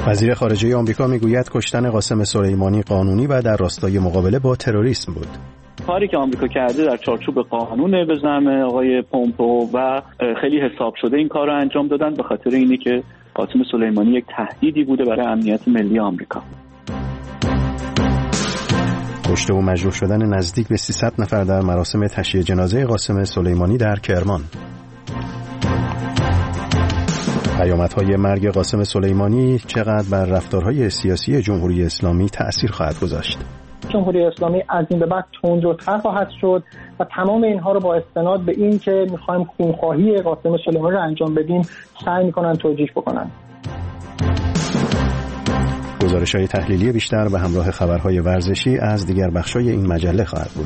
وزیر خارجه آمریکا میگوید کشتن قاسم سلیمانی قانونی و در راستای مقابله با تروریسم بود. کاری که آمریکا کرده در چارچوب قانونه به زعم آقای پومپئو و خیلی حساب شده این کار رو انجام دادن، به خاطر اینی که قاسم سلیمانی یک تهدیدی بوده برای امنیت ملی آمریکا. کشته و مجروح شدن نزدیک به 300 نفر در مراسم تشییع جنازه قاسم سلیمانی در کرمان. پیامدهای مرگ قاسم سلیمانی چقدر بر رفتارهای سیاسی جمهوری اسلامی تأثیر خواهد گذاشت؟ جمهوری اسلامی از این به بعد تندروتر خواهد شد و تمام اینها رو با استناد به این که میخوایم خونخواهی قاسم سلیمانی رو انجام بدیم سعی میکنن توجیه بکنن. گزارش‌های تحلیلی بیشتر به همراه خبرهای ورزشی از دیگر بخش‌های این مجله خواهد بود.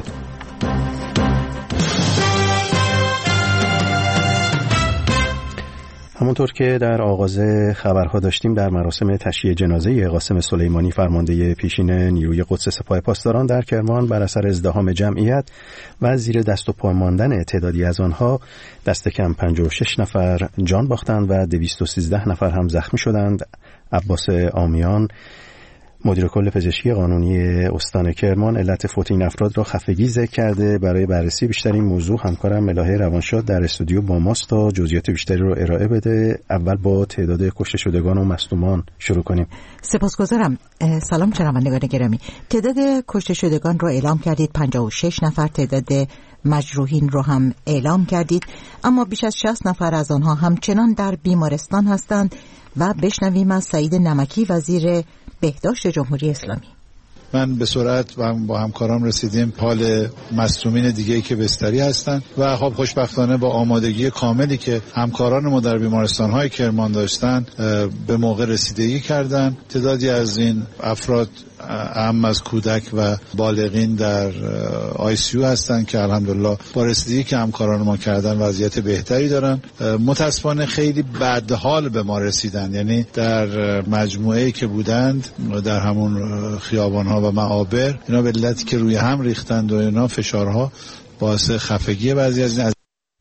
همونطور که در آغاز خبرها داشتیم، در مراسم تشییع جنازه قاسم سلیمانی فرمانده پیشین نیروی قدس سپاه پاسداران در کرمان بر اثر ازدحام جمعیت و زیر دست و پا ماندن تعدادی از آنها دست کم 56 نفر جان باختند و 213 نفر هم زخمی شدند. عباس آمیان مدیر کل پزشکی قانونی استان کرمان علت فوت این افراد را خفگی ذکر کرده. برای بررسی بیشتر این موضوع همکارم ملاحه روانشاد در استودیو با ماست تا جزئیات بیشتری رو ارائه بده. اول با تعداد کشته شدگان و مصدومان شروع کنیم. سپاسگزارم. سلام شنوندگان گرامی. تعداد کشته شدگان رو اعلام کردید 56 نفر، تعداد مجروحین رو هم اعلام کردید، اما بیش از 60 نفر از آنها همچنان در بیمارستان هستند و بشنویم از سعید نمکی وزیر بهداشت جمهوری اسلامی. من به سرعت و با همکاران رسیدیم حال مصدومین دیگه‌ای که بستری هستند و خب خوشبختانه با آمادگی کاملی که همکاران ما در بیمارستان‌های کرمان داشتن به موقع رسیدگی کردن. تعدادی از این افراد اهم از کودک و بالغین در ICU هستند که الحمدلله با رسیدگی که همکاران ما کردن وضعیت بهتری دارن. متاسفانه خیلی بدحال به ما رسیدن، یعنی در مجموعه‌ای که بودند در همون خیابان‌ها و معابر، اینا به علتی که روی هم ریختند و اینا فشارها باعث خفگی بعضی از این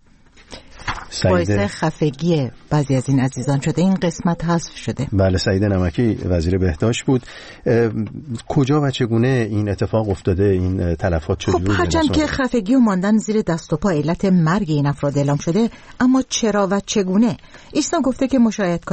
بعضی از این عزیزان شده. این قسمت حذف شده. بله، سعید نمکی وزیر بهداشت بود. کجا و چگونه این اتفاق افتاده؟ این تلفات چجوری؟ خب هرچند که خفگی و ماندن زیر دست و پا علت مرگ این افراد اعلام شده، اما چرا و چگونه؟ ایسنا گفته که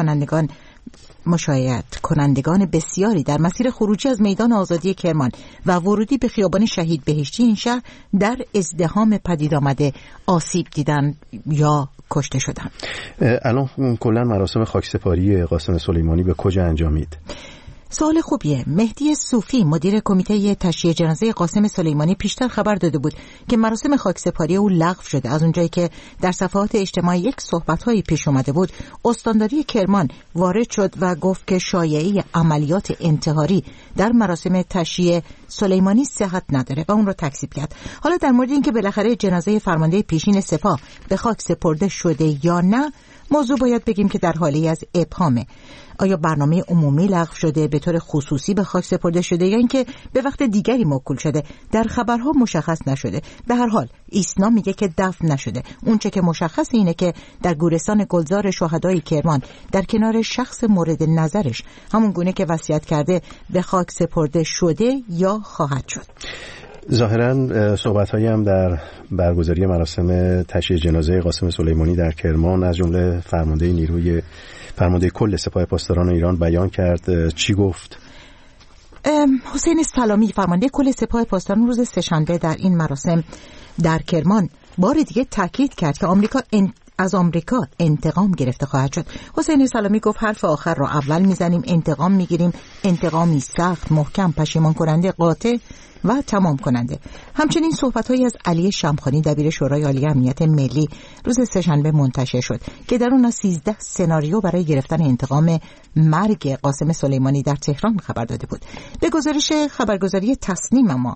مشایعت کنندگان بسیاری در مسیر خروجی از میدان آزادی کرمان و ورودی به خیابان شهید بهشتی این شهر در ازدحام پدید آمده آسیب دیدن یا کشته شدن. الان کلا مراسم خاکسپاری قاسم سلیمانی به کجا انجامید؟ سوال خوبیه. مهدی صوفی مدیر کمیته تشییع جنازه قاسم سلیمانی پیشتر خبر داده بود که مراسم خاکسپاری او لغو شده. از اونجایی که در صفحات اجتماعی یک صحبت‌هایی پیش اومده بود، استانداری کرمان وارد شد و گفت که شایعه عملیات انتحاری در مراسم تشییع سلیمانی صحت نداره و اون رو تکذیب کرد. حالا در مورد اینکه بالاخره جنازه فرمانده پیشین سپاه به خاک سپرده شده یا نه، موضوع باید بگیم که در حالی از ابهامه. آیا برنامه عمومی لغو شده، به طور خصوصی به خاک سپرده شده یا اینکه به وقت دیگری موکول شده؟ در خبرها مشخص نشده. به هر حال ایسنا میگه که دفن نشده. اونچه که مشخص اینه که در گورستان گلزار شهدای کرمان در کنار شخص مورد نظرش، همون گونه که وصیت کرده، به خاک سپرده شده یا خواهد شد. ظاهراً صحبت‌هایی هم در برگزاری مراسم تشییع جنازه قاسم سلیمانی در کرمان از جمله فرمانده کل سپاه پاسداران ایران بیان کرد. چی گفت؟ حسین سلامی فرمانده کل سپاه پاسداران روز سه‌شنبه در این مراسم در کرمان بار دیگه تاکید کرد که از آمریکا انتقام گرفته خواهد شد. حسین سلامی گفت حرف آخر رو اول میزنیم، انتقام میگیریم، انتقامی سخت، محکم، پشیمان کننده، قاطع و تمام کننده. همچنین صحبت‌هایی از علی شمخانی دبیر شورای عالی امنیت ملی روز سه‌شنبه منتشر شد که در اون 13 سناریو برای گرفتن انتقام مرگ قاسم سلیمانی در تهران خبر داده بود. به گزارش خبرگزاری تصنیم اما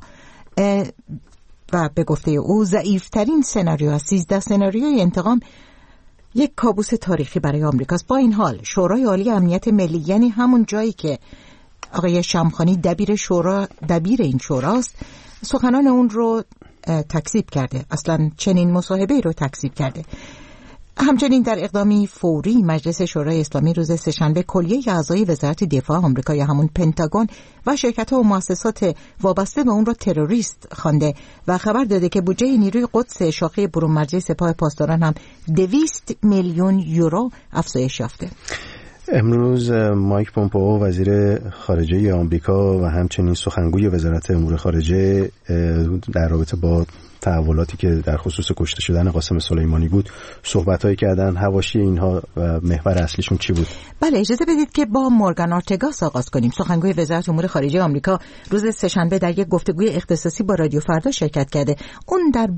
و به گفته او ضعیف‌ترین سناریو از 13 سناریوی انتقام یک کابوس تاریخی برای آمریکاست. با این حال شورای عالی امنیت ملی، یعنی همون جایی که آقای شمخانی دبیر این شوراست، سخنان اون رو تکذیب کرده. اصلا چنین مصاحبه‌ای رو تکذیب کرده. همچنین در اقدامی فوری مجلس شورای اسلامی روز سه‌شنبه کلیه اعضای وزارت دفاع آمریکا یا همون پنتاگون و شرکت‌ها و مؤسسات وابسته به اون را تروریست خوانده و خبر داده که بودجه نیروی قدس شاخه برون‌مرزی سپاه پاسداران هم 200 میلیون یورو افزایش یافته. امروز مایک پومپئو وزیر خارجه آمریکا و همچنین سخنگوی وزارت امور خارجه در رابطه با تحولاتی که در خصوص کشته شدن قاسم سلیمانی بود صحبت‌هایی کردن. حواشی اینها و محور اصلیشون چی بود؟ بله، اجازه بدید که با مورگان آرتگاس آغاز کنیم. سخنگوی وزارت امور خارجه آمریکا روز سه‌شنبه در یک گفتگوی اختصاصی با رادیو فردا شرکت کرده. اون در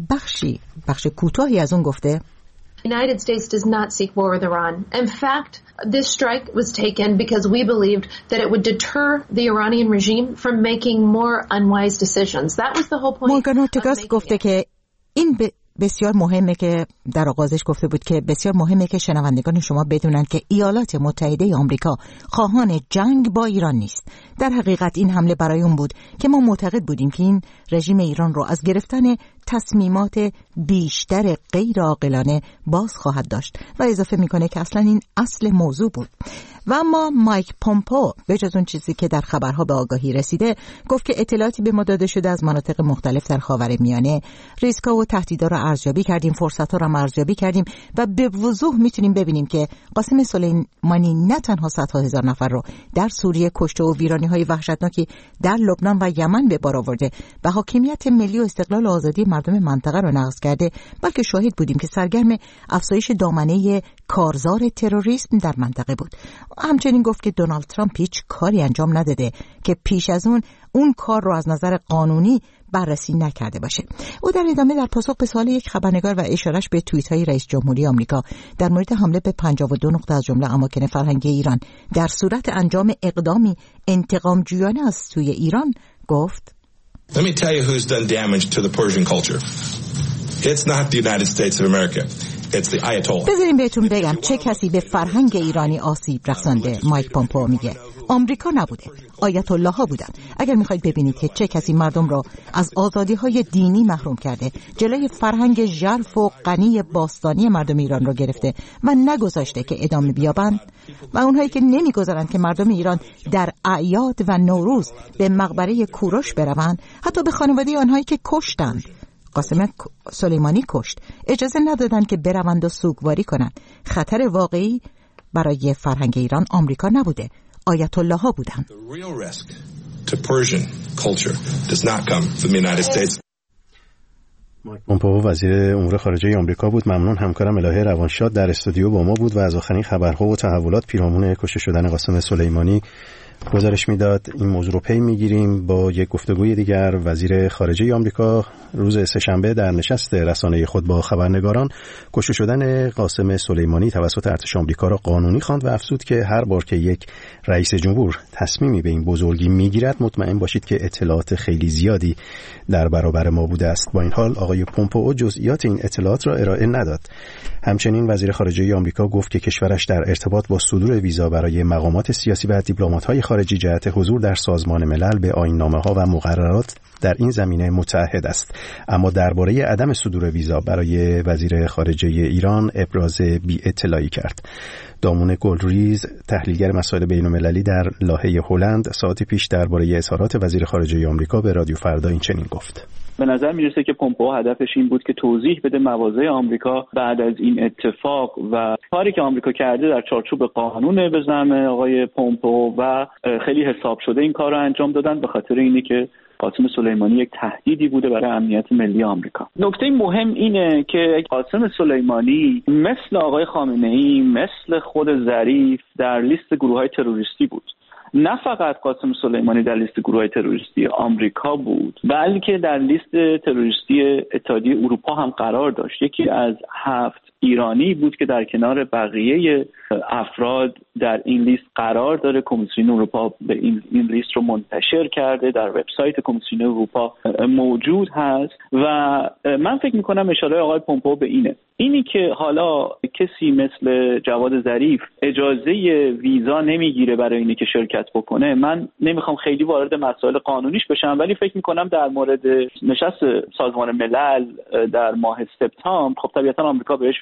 بخش کوتاهی از اون گفته The United States does not seek war with Iran. In fact, this strike was taken because we believed that it would deter the Iranian regime from making more unwise decisions. That was the whole point. مورگان آرتگاس گفته که این بسیار مهمه که در آغازش گفته بود که بسیار مهمه که شنوندگان شما بدونند که ایالات متحده آمریکا خواهان جنگ با ایران نیست. در حقیقت این حمله برای اون بود که ما معتقد بودیم که این رژیم ایران رو از گرفتن تصمیمات بیشتر غیر عاقلانه باز خواهد داشت و اضافه میکنه که اصلا این اصل موضوع بود. و اما مایک پومپئو به جز اون چیزی که در خبرها به آگاهی رسیده گفت که اطلاعاتی به ما داده شده از مناطق مختلف در خاورمیانه، ریسک‌ها و تهدیدها را ارزیابی کردیم، فرصت‌ها را ارزیابی کردیم و به وضوح میتونیم ببینیم که قاسم سلیمانی نه تنها صدها هزار نفر رو در سوریه کشته و ویرانی‌های وحشتناکی در لبنان و یمن به بار آورده و حاکمیت ملی و استقلال و آزادی مردم منطقه را نقض کرده، بلکه شاهد بودیم که سرگرم افزایش دامنه کارزار تروریسم در منطقه بود. همچنین گفت که دونالد ترامپ هیچ کاری انجام نداده که پیش از اون کار رو از نظر قانونی بررسی نکرده باشه. او در ادامه در پاسخ به سوال یک خبرنگار و اشارش به توییت‌های رئیس جمهوری آمریکا در مورد حمله به 52 نقطه از جمله اماکن فرهنگی ایران در صورت انجام اقدامی انتقام جویانه از سوی ایران گفت Let me tell you who's done damage to the Persian culture. It's not the United States of America. It's the Ayatollah. بذاریم بهتون بگم چه کسی به فرهنگ ایرانی آسیب رسانده. مایک پومپئو میگه آمریکا نبوده، آیت الله ها بودن. اگر میخواید ببینید که چه کسی مردم را از آزادی‌های دینی محروم کرده، جلوی فرهنگ ژرف و غنی باستانی مردم ایران را گرفته و نگذاشته که ادامه بیابند، و اونهایی که نمیگذارند که مردم ایران در اعیاد و نوروز به مقبره کوروش بروند، حتی به خانواده آنهایی که کشتند، قاسم سلیمانی کشت، اجازه ندادند که بروند و سوگواری کنند. خطر واقعی برای فرهنگ ایران آمریکا نبوده، آیت الله ها بودند. مایک پومپئو وزیر امور خارجه آمریکا بود. ممنون. همکارم الهه روانشاد در استودیو با ما بود و از آخرین خبرها و تحولات پیرامون کشته شدن قاسم سلیمانی گزارش میداد. این موضوع رو پی میگیریم با یک گفتگوی دیگر. وزیر خارجه آمریکا روز سه‌شنبه در نشست رسانه‌ای خود با خبرنگاران کشته شدن قاسم سلیمانی توسط ارتش آمریکا را قانونی خواند و افزود که هر بار که یک رئیس جمهور تصمیمی به این بزرگی میگیرد مطمئن باشید که اطلاعات خیلی زیادی در برابر ما بوده است. با این حال آقای پومپئو جزئیات این اطلاعات را ارائه نداد. همچنین وزیر خارجه آمریکا گفت که کشورش در ارتباط با صدور ویزا برای مقامات سیاسی و دیپلمات‌های خارجی جهت حضور در سازمان ملل به آیین‌نامه‌ها و مقررات در این زمینه متعهد است. اما درباره عدم صدور ویزا برای وزیر خارجه ایران ابراز بی‌اطلاعی کرد. دامون گلریز، تحلیلگر مسائل بین‌المللی در لاهه هلند، ساعتی پیش درباره اظهارات وزیر خارجه آمریکا به رادیو فردا این چنین گفت: به نظر میرسه که پومپئو هدفش این بود که توضیح بده مواضع آمریکا بعد از این اتفاق و کاری که آمریکا کرده در چارچوب قانون به زعم آقای پومپئو و خیلی حساب شده این کار رو انجام دادن به خاطر اینی که قاسم سلیمانی یک تهدیدی بوده برای امنیت ملی آمریکا. نکته مهم اینه که قاسم سلیمانی مثل آقای خامنه‌ای، مثل خود ظریف در لیست گروه‌های تروریستی بود. نه فقط قاسم سلیمانی در لیست گروه‌های تروریستی آمریکا بود، بلکه در لیست تروریستی اتحادیه اروپا هم قرار داشت. یکی از 7 ایرانی بود که در کنار بقیه افراد در این لیست قرار داره. کمیسیون اروپا به این لیست رو منتشر کرده، در وبسایت کمیسیون اروپا موجود هست و من فکر میکنم اشاره آقای پومپئو به اینی که حالا کسی مثل جواد ظریف اجازه ویزا نمیگیره برای اینی که شرکت بکنه. من نمیخوام خیلی وارد مسائل قانونیش بشم، ولی فکر میکنم در مورد نشست سازمان ملل در ماه سپتامبر خب طبیعتا آمریکا بهش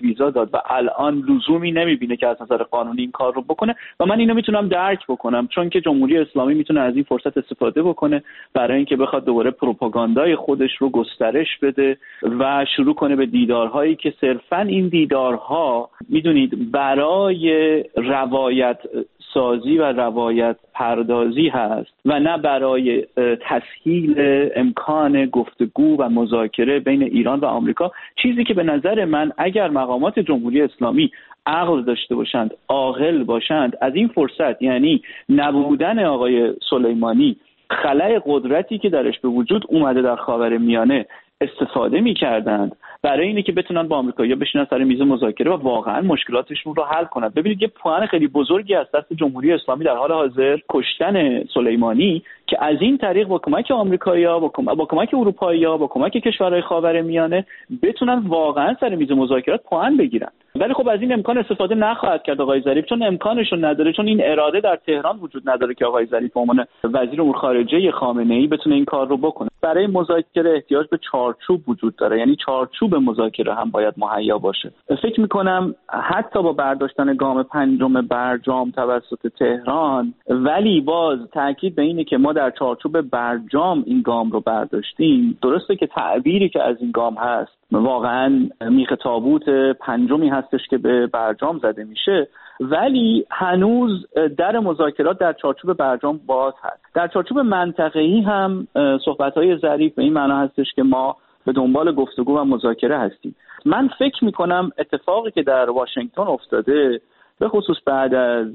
ویزا داد و الان لزومی نمیبینه که از نظر قانونی این کار رو بکنه و من اینو میتونم درک بکنم، چون که جمهوری اسلامی میتونه از این فرصت استفاده بکنه برای اینکه بخواد دوباره پروپاگاندای خودش رو گسترش بده و شروع کنه به دیدارهایی که صرفاً این دیدارها میدونید برای روایت سازی و روایت پردازی هست و نه برای تسهیل امکان گفتگو و مذاکره بین ایران و آمریکا، چیزی که به نظر من اگر مقامات جمهوری اسلامی عقل داشته باشند، عاقل باشند، از این فرصت، یعنی نبودن آقای سلیمانی، خلأ قدرتی که درش به وجود اومده در خاورمیانه، استفاده می‌کردند برای اینه که بتونن با آمریکایی‌ها بشینن سر میز مذاکره و واقعا مشکلاتشون رو حل کنن. ببینید یه پوان خیلی بزرگی از دست جمهوری اسلامی در حال حاضر کشتن سلیمانی که از این طریق با کمک آمریکایی‌ها، با کمک اروپایی‌ها، با کمک کشورهای خاورمیانه بتونن واقعا سر میز مذاکرات پوان بگیرن. ولی خب از این امکان استفاده نخواهد کرد آقای ظریف، چون امکانش رو نداره، چون این اراده در تهران وجود نداره که آقای ظریف به عنوان وزیر امور خارجه خامنه‌ای بتونه این کار رو بکنه. برای مذاکره احتیاج به چارچوب وجود داره، یعنی چارچوب مذاکره هم باید مهیا باشه. فکر می‌کنم حتی با برداشتن گام پنجم برجام توسط تهران، ولی باز تاکید به اینه که ما در چارچوب برجام این گام رو برداشتیم. درسته که تعبیری که از این گام هست واقعا میخ تابوت پنجمی هستش که به برجام زده میشه، ولی هنوز در مذاکرات در چارچوب برجام باز هست. در چارچوب منطقه‌ای هم صحبت‌های ظریف به این معنا هستش که ما به دنبال گفتگو و مذاکره هستیم. من فکر می‌کنم اتفاقی که در واشنگتن افتاده، به خصوص بعد از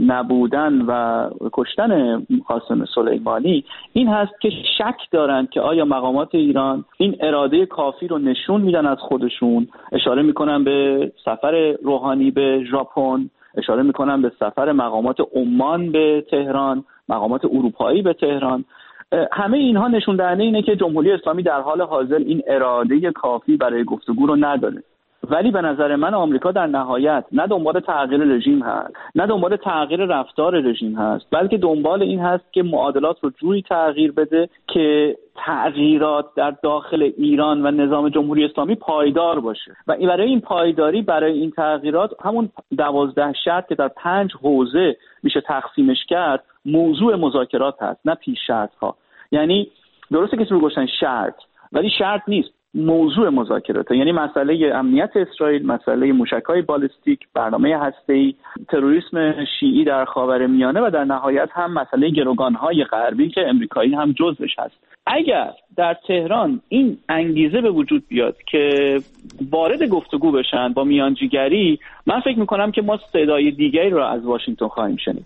نبودن و کشتن قاسم سلیمانی، این هست که شک دارند که آیا مقامات ایران این اراده کافی رو نشون میدن از خودشون. اشاره میکنن به سفر روحانی به ژاپن، اشاره میکنن به سفر مقامات عمان به تهران، مقامات اروپایی به تهران. همه اینها نشون دهنده اینه که جمهوری اسلامی در حال حاضر این اراده کافی برای گفتگو رو نداره. ولی به نظر من آمریکا در نهایت نه دنبال تغییر رژیم هست، نه دنبال تغییر رفتار رژیم هست، بلکه دنبال این هست که معادلات رو جوری تغییر بده که تغییرات در داخل ایران و نظام جمهوری اسلامی پایدار باشه. و برای این پایداری، برای این تغییرات، همون 12 شرط که در 5 حوزه میشه تقسیمش کرد، موضوع مذاکرات هست، نه پیش شرط ها. یعنی درسته که رو گفتن شرط، ولی شرط نیست، موضوع مذاکرات، یعنی مسئله امنیت اسرائیل، مسئله موشک‌های بالستیک، برنامه هسته‌ای، تروریسم شیعی در خاورمیانه و در نهایت هم مسئله گروگان‌های غربی که امریکایی هم جزوش هست. اگر در تهران این انگیزه به وجود بیاد که وارد گفتگو بشن با میانجیگری، من فکر می‌کنم که ما صدای دیگری رو از واشنگتن خواهیم شنید.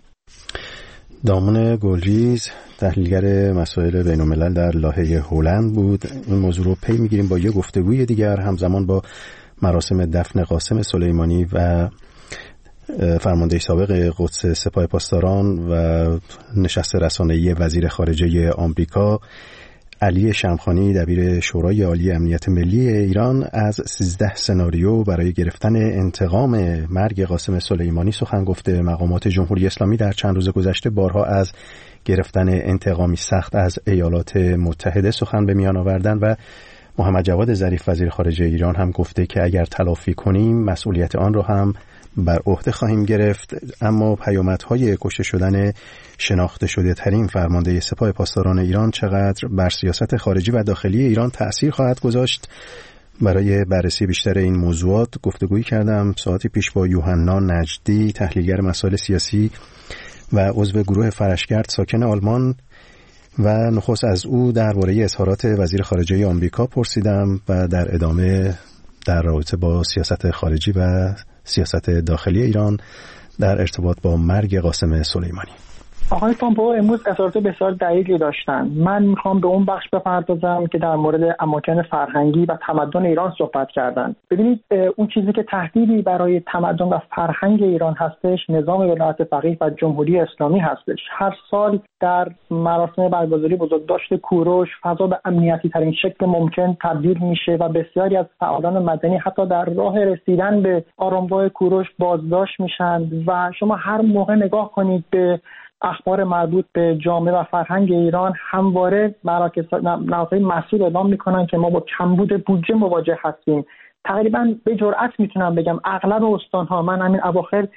دامون گلریز، تحلیلگر مسائل بین‌الملل در لاهه هلند بود. این موضوع رو پی می‌گیریم با یه گفتگوی دیگر همزمان با مراسم دفن قاسم سلیمانی و فرمانده سابق قدس سپاه پاسداران و نشست رسانه‌ای وزیر خارجه آمریکا علی شمخانی، دبیر شورای عالی امنیت ملی ایران، از 13 سناریو برای گرفتن انتقام مرگ قاسم سلیمانی سخن گفته. مقامات جمهوری اسلامی در چند روز گذشته بارها از گرفتن انتقامی سخت از ایالات متحده سخن به میان آوردن و محمد جواد ظریف وزیر خارجه ایران هم گفته که اگر تلافی کنیم مسئولیت آن را هم بر عهده خواهیم گرفت. اما پیامدهای کشته شدن شناخته شده ترین فرمانده سپاه پاسداران ایران چقدر بر سیاست خارجی و داخلی ایران تأثیر خواهد گذاشت؟ برای بررسی بیشتر این موضوعات گفتگویی کردم ساعتی پیش با یوحنا نجدی، تحلیلگر مسائل سیاسی و عضو گروه فرشگرد ساکن آلمان، و نخست از او درباره اظهارات وزیر خارجه آمریکا پرسیدم و در ادامه در رابطه با سیاست خارجی و سیاست داخلی ایران در ارتباط با مرگ قاسم سلیمانی. آقای پامپئو امروز اظهارات بسیار دقیقی داشتن. من میخوام به اون بخش بپردازم که در مورد اماکن فرهنگی و تمدن ایران صحبت کردن. ببینید، اون چیزی که تهدیدی برای تمدن و فرهنگ ایران هستش، نظام ولایت فقیه و جمهوری اسلامی هستش. هر سال در مراسم برگزاری بزرگداشت کوروش فضا به امنیتی ترین شکل ممکن تبدیل میشه و بسیاری از فعالان مدنی حتی در راه رسیدن به آرامگاه کوروش بازداشت میشن. و شما هر موقع نگاه کنید به اخبار مربوط به جامعه و فرهنگ ایران، همواره نهادهای مسئول اعلام میکنن که ما با کمبود بودجه مواجه هستیم. تقریبا به جرئت میتونم بگم اغلب استان‌ها، من همین اواخر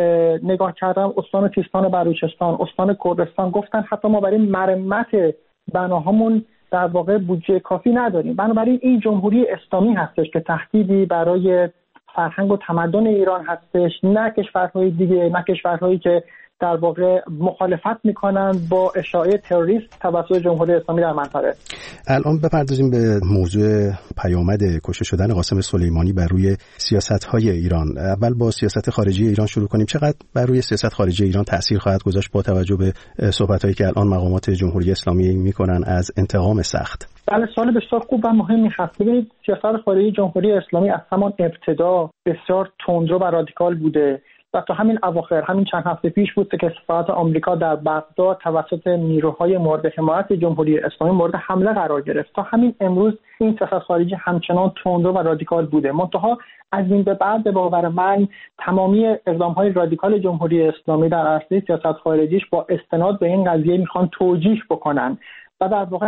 نگاه کردم، استان سیستان و بلوچستان، استان کردستان گفتن حتی ما برای مرمت بناهامون در واقع بودجه کافی نداریم. بنابراین این جمهوری اسلامی هستش که تهدیدی برای فرهنگ و تمدن ایران هستش، نه کشورهای دیگه، نه کشورهایی که در واقع مخالفت میکنن با اشاعه تروریست توسط جمهوری اسلامی در منطقه. الان بپردازیم به موضوع پیامد کشته شدن قاسم سلیمانی بر روی سیاست‌های ایران. اول با سیاست خارجی ایران شروع کنیم. چقدر بر روی سیاست خارجی ایران تأثیر خواهد گذاشت با توجه به صحبت‌هایی که الان مقامات جمهوری اسلامی میکنن از انتقام سخت؟ بله، سوال بسیار خوب و مهمی هست. ببینید سیاست خارجی جمهوری اسلامی از همان ابتدا بسیار تندرو و رادیکال بوده و تا همین اواخر، همین چند هفته پیش بود که سفارت آمریکا در بغداد توسط نیروهای مورد حمایت جمهوری اسلامی مورد حمله قرار گرفت. تا همین امروز این سیاست خارجی همچنان تندرو و رادیکال بوده. منتها از این به بعد به باور من تمامی اقدام‌های رادیکال جمهوری اسلامی در عرصه سیاست خارجیش با استناد به این قضیه میخوان توجیه بکنن و در واقع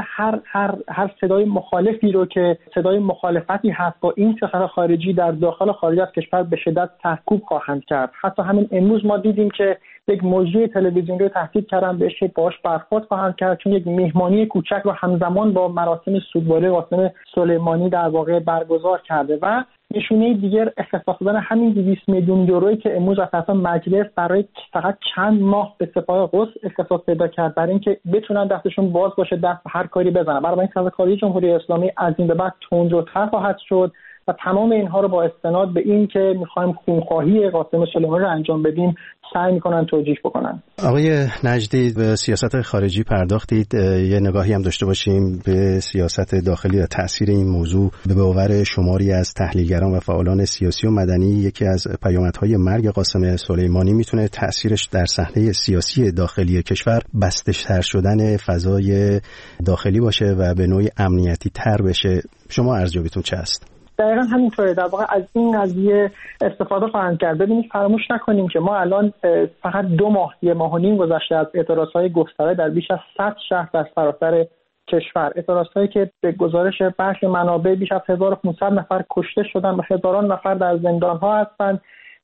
هر صدای مخالفی رو که صدای مخالفتی هست با این سیاست خارجی در داخل و خارج از کشور به شدت سرکوب خواهند کرد. حتی همین امروز ما دیدیم که یک مجری تلویزیونی رو تهدید کردن بهش باهاش برخورد خواهند کرد چون یک مهمانی کوچک رو همزمان با مراسم سوگواری قاسم سلیمانی در واقع برگزار کرده و نشونه دیگر اختصاص دادن همین 200 میلیون یورویی که امروز از طرف مجلس برای فقط چند ماه به سپاه قدس اختصاص پیدا کرد برای اینکه بتونن دستشون باز باشه دست هر کاری بزنن. برای این سیاست خارجی جمهوری اسلامی از این به بعد تندروتر خواهد شد و تمام اینها رو با استناد به این که می‌خوایم خونخواهی قاسم سلیمانی رو انجام بدیم سعی می‌کنن توجیه بکنن. آقای نجدی به سیاست خارجی پرداختید، یه نگاهی هم داشته باشیم به سیاست داخلی و تأثیر این موضوع. به باور شماری از تحلیلگران و فعالان سیاسی و مدنی یکی از پیامدهای مرگ قاسم سلیمانی میتونه تأثیرش در صحنه سیاسی داخلی کشور بسته‌تر شدن فضای داخلی باشه و به نوعی امنیتی تر بشه. شما ارزیابیتون چه است؟ دقیقا همینطوره. در واقع از این قضیه استفاده خواهند کرد. ببینید فراموش نکنیم که ما الان فقط 2 ماه، 1.5 ماه گذشته از اعتراضهای گسترده در بیش از 100 شهر در سراسر کشور، اعتراضهایی که به گزارش برخی منابع بیش از 1500 نفر کشته شدن و هزاران نفر در زندان‌ها هستند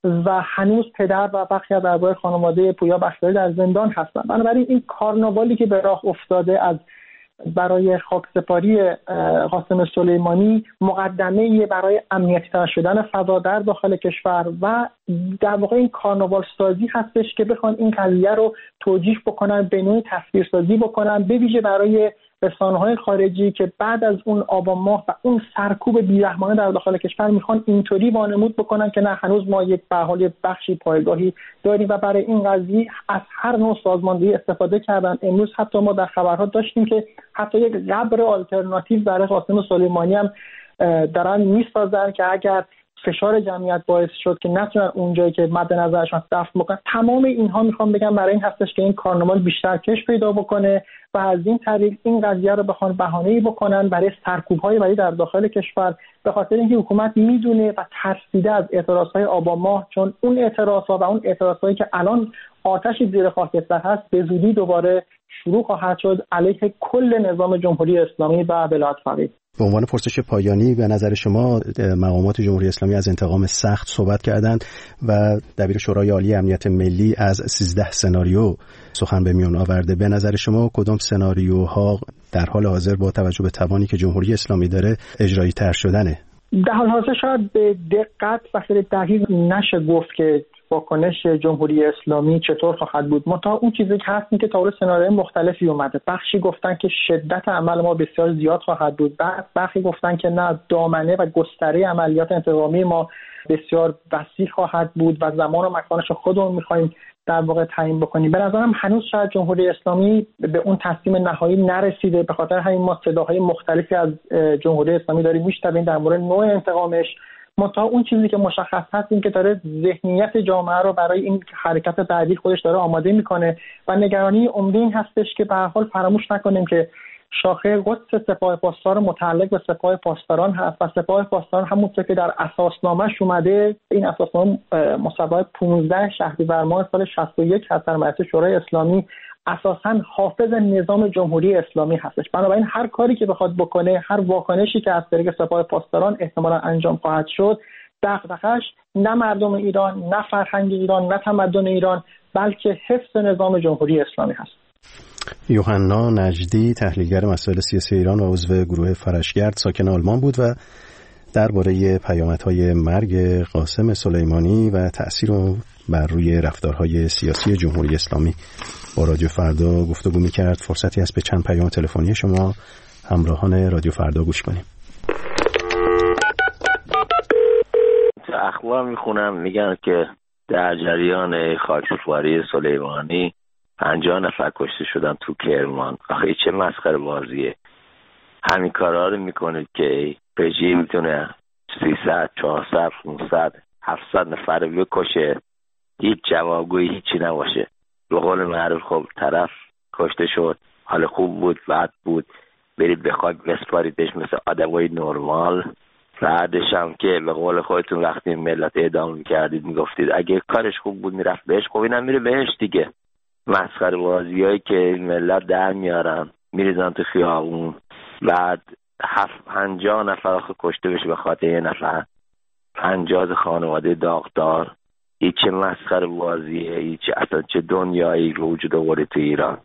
و هنوز پدر و بخشی از اعضای خانواده پویا بختیاری در زندان هستند. بنابراین این کارناوالی که به راه افتاده از برای خاکسپاری قاسم سلیمانی مقدمه‌ای برای امنیتی تر شدن فضا در داخل کشور و در واقع این کارناوال سازی هستش که بخوان این قضیه رو توجیه بکنن، به نوعی تصویرسازی بکنن، به ویژه برای رسانه‌های خارجی که بعد از اون آبان ماه و اون سرکوب بیرحمانه در داخل کشور میخوان اینطوری وانمود بکنن که نه، هنوز ما یک به حال بخشی پایگاهی داریم و برای این قضیه از هر نوع سازماندهی استفاده کردن. امروز حتی ما در خبرها داشتیم که حتی یک قبر آلترناتیو برای قاسم سلیمانی هم دارن میسازن که اگر فشار جمعیت باعث شد که نتونن اونجایی که مد نظرشون دفن بکنن. تمام اینها میخوام بگم برای این هستش که این کارناوال بیشتر کش پیدا بکنه و از این طریق این قضیه رو بخوان بهانه‌ای بکنن برای سرکوب‌های ولی در داخل کشور، به خاطر اینکه حکومت میدونه و ترسیده از اعتراض‌های آبان ماه، چون اون اعتراض‌ها و اون اعتراض‌هایی که الان آتشی زیر خاکستر هست به زودی دوباره شروع خواهد شد علیه کل نظام جمهوری اسلامی و ولایت فقیه. به عنوان پرسش پایانی، به نظر شما مقامات جمهوری اسلامی از انتقام سخت صحبت کردند و دبیر شورای عالی امنیت ملی از 13 سناریو سخن به میان آورده. به نظر شما کدام سناریوها در حال حاضر با توجه به توانی که جمهوری اسلامی داره اجرایی تر شدنه؟ در حال حاضر شاید به دقت و خیلی دقیق نشه گفت که واکنش جمهوری اسلامی چطور خواهد بود. منتها اون چیزی که هست این که تا سناریوهای مختلفی اومده. بخشی گفتن که شدت عمل ما بسیار زیاد خواهد بود، بخشی گفتن که نه، دامنه و گستره عملیات انتقامی ما بسیار وسیع خواهد بود و زمان و مکانش خودمون می‌خوایم در واقع تعیین بکنیم. به نظرم هنوز شاید جمهوری اسلامی به اون تصمیم نهایی نرسیده، به خاطر همین ما صداهای مختلفی از جمهوری اسلامی داریم میشنویم در مورد نوع انتقامش. منتها اون چیزی که مشخص هست این که داره ذهنیت جامعه رو برای این حرکت بعدی خودش داره آماده میکنه و نگرانی عمده این هستش که به هر حال فراموش نکنیم که شاخه قدس سپاه پاسداران متعلق به سپاه پاسداران هست و سپاه پاسداران همونطور که در اساسنامه‌اش اومده، این اساسنامه مصوبه 15 شهریور ماه سال 61 هست در مجلس شورای اسلامی، اساساً حافظ نظام جمهوری اسلامی هستش. بنابراین هر کاری که بخواد بکنه، هر واکنشی که از طریق سپاه پاسداران احتمالاً انجام خواهد شد، دغدغه‌اش نه مردم ایران، نه فرهنگ ایران، نه تمدن ایران، بلکه حفظ نظام جمهوری اسلامی هست. یوحنا نجدی، تحلیلگر مسائل سیاسی ایران و عضو گروه فرشگرد، ساکن آلمان بود و درباره پیامدهای مرگ قاسم سلیمانی و تأثیر بر روی رفتارهای سیاسی جمهوری اسلامی با رادیو فردا گفتگو می‌کرد. فرصتی هست به چند پیام تلفنی شما همراهان رادیو فردا گوش کنیم. اخبار میخونم میگن که در جریان خاکسپاری سلیمانی 50 نفر کشته شدن تو کرمان. آخه چه مسخره بازیه. همین کارا رو میکنید که رژیم میتونه 300 400 500 700 نفر رو بکشه، هیچ جوابگویی هیچی نباشه. به قول معروف خب طرف کشته شد، حال خوب بود، بد بود، برید به خاک بسپاریدش مثل آدمای نرمال. بعدش هم که به قول خودتون وقتی ملت اعدام میکردید میگفتید اگه کارش خوب بود میرفت بهش، خب اینم میره بهش دیگه. مسخره بازیایی که ملت در میارن میریزن تو خیابون، بعد 50 نفر آخه کشته بشه به خاطر یه نفر، 50 خانواده داغدار. این چه مسخره بازیه، این چه اصلا چه دنیایی وجود آورده تو ایران.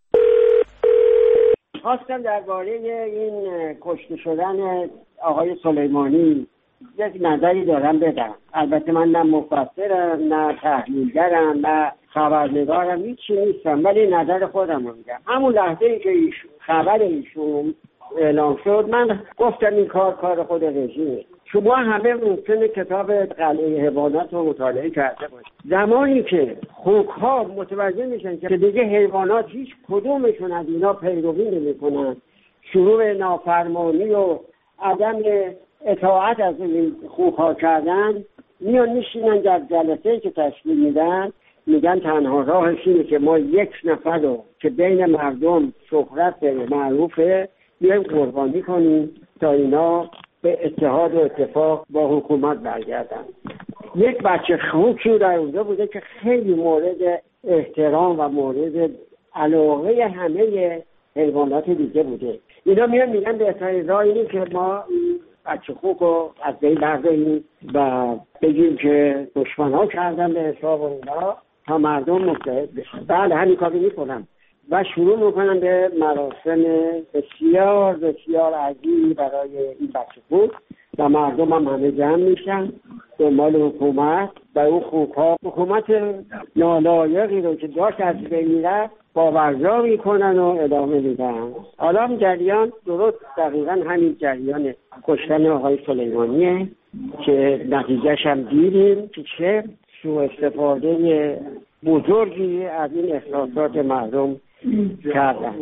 خواستم درباره این کشته شدن آقای سلیمانی یک نظری دارم بدم. البته من نه مفسرم، نه تحلیلگرم، نه خبرنگارم، هیچی نیستم، ولی نظر خودم رو میگم. همون لحظه ای که خبر ایشون اعلام شد من گفتم این کار خود رژیمه. شما همه ممکنه کتاب قلعه حیوانات رو مطالعه کرده باشید. زمانی که خوک‌ها متوجه میشن که دیگه حیوانات هیچ کدومشون از اینا پیروی نمی‌کنن، شروع نافرمانی و عدم اطاعت از این خوک‌ها کردن، میان میشینن در جلسه‌ای که تشکیل میدن، میگن تنها راهش اینه که ما یک نفر رو که بین مردم شهرت معروفه بیایم قربانی کنیم تا اینا به اتحاد و اتفاق با حکومت برگردن. یک بچه خوکی در اونجا بوده که خیلی مورد احترام و مورد علاقه همه حیوانات دیگه بوده. اینا میگن بهترین راه اینه که ما بچه خوک رو از بین برداریم و بگیم که دشمن‌ها کردن به حساب اینا تا مردم متحد بشن. بله همین کاری میکنم و شروع میکنن به مراسم بسیار بسیار عجیبی برای این بچه خوک و مردم هم همه جمع میشن دنبال حکومت و اون خوک‌ها حکومت نالایقی رو که داشت از بین میرفت باورجا میکنن و ادامه میدن. حالا جریان درست دقیقا همین جریان کشتن آقای سلیمانیه که نتیجهش هم دیدیم که چه سوء استفاده بزرگی از این احساسات مردم کردن.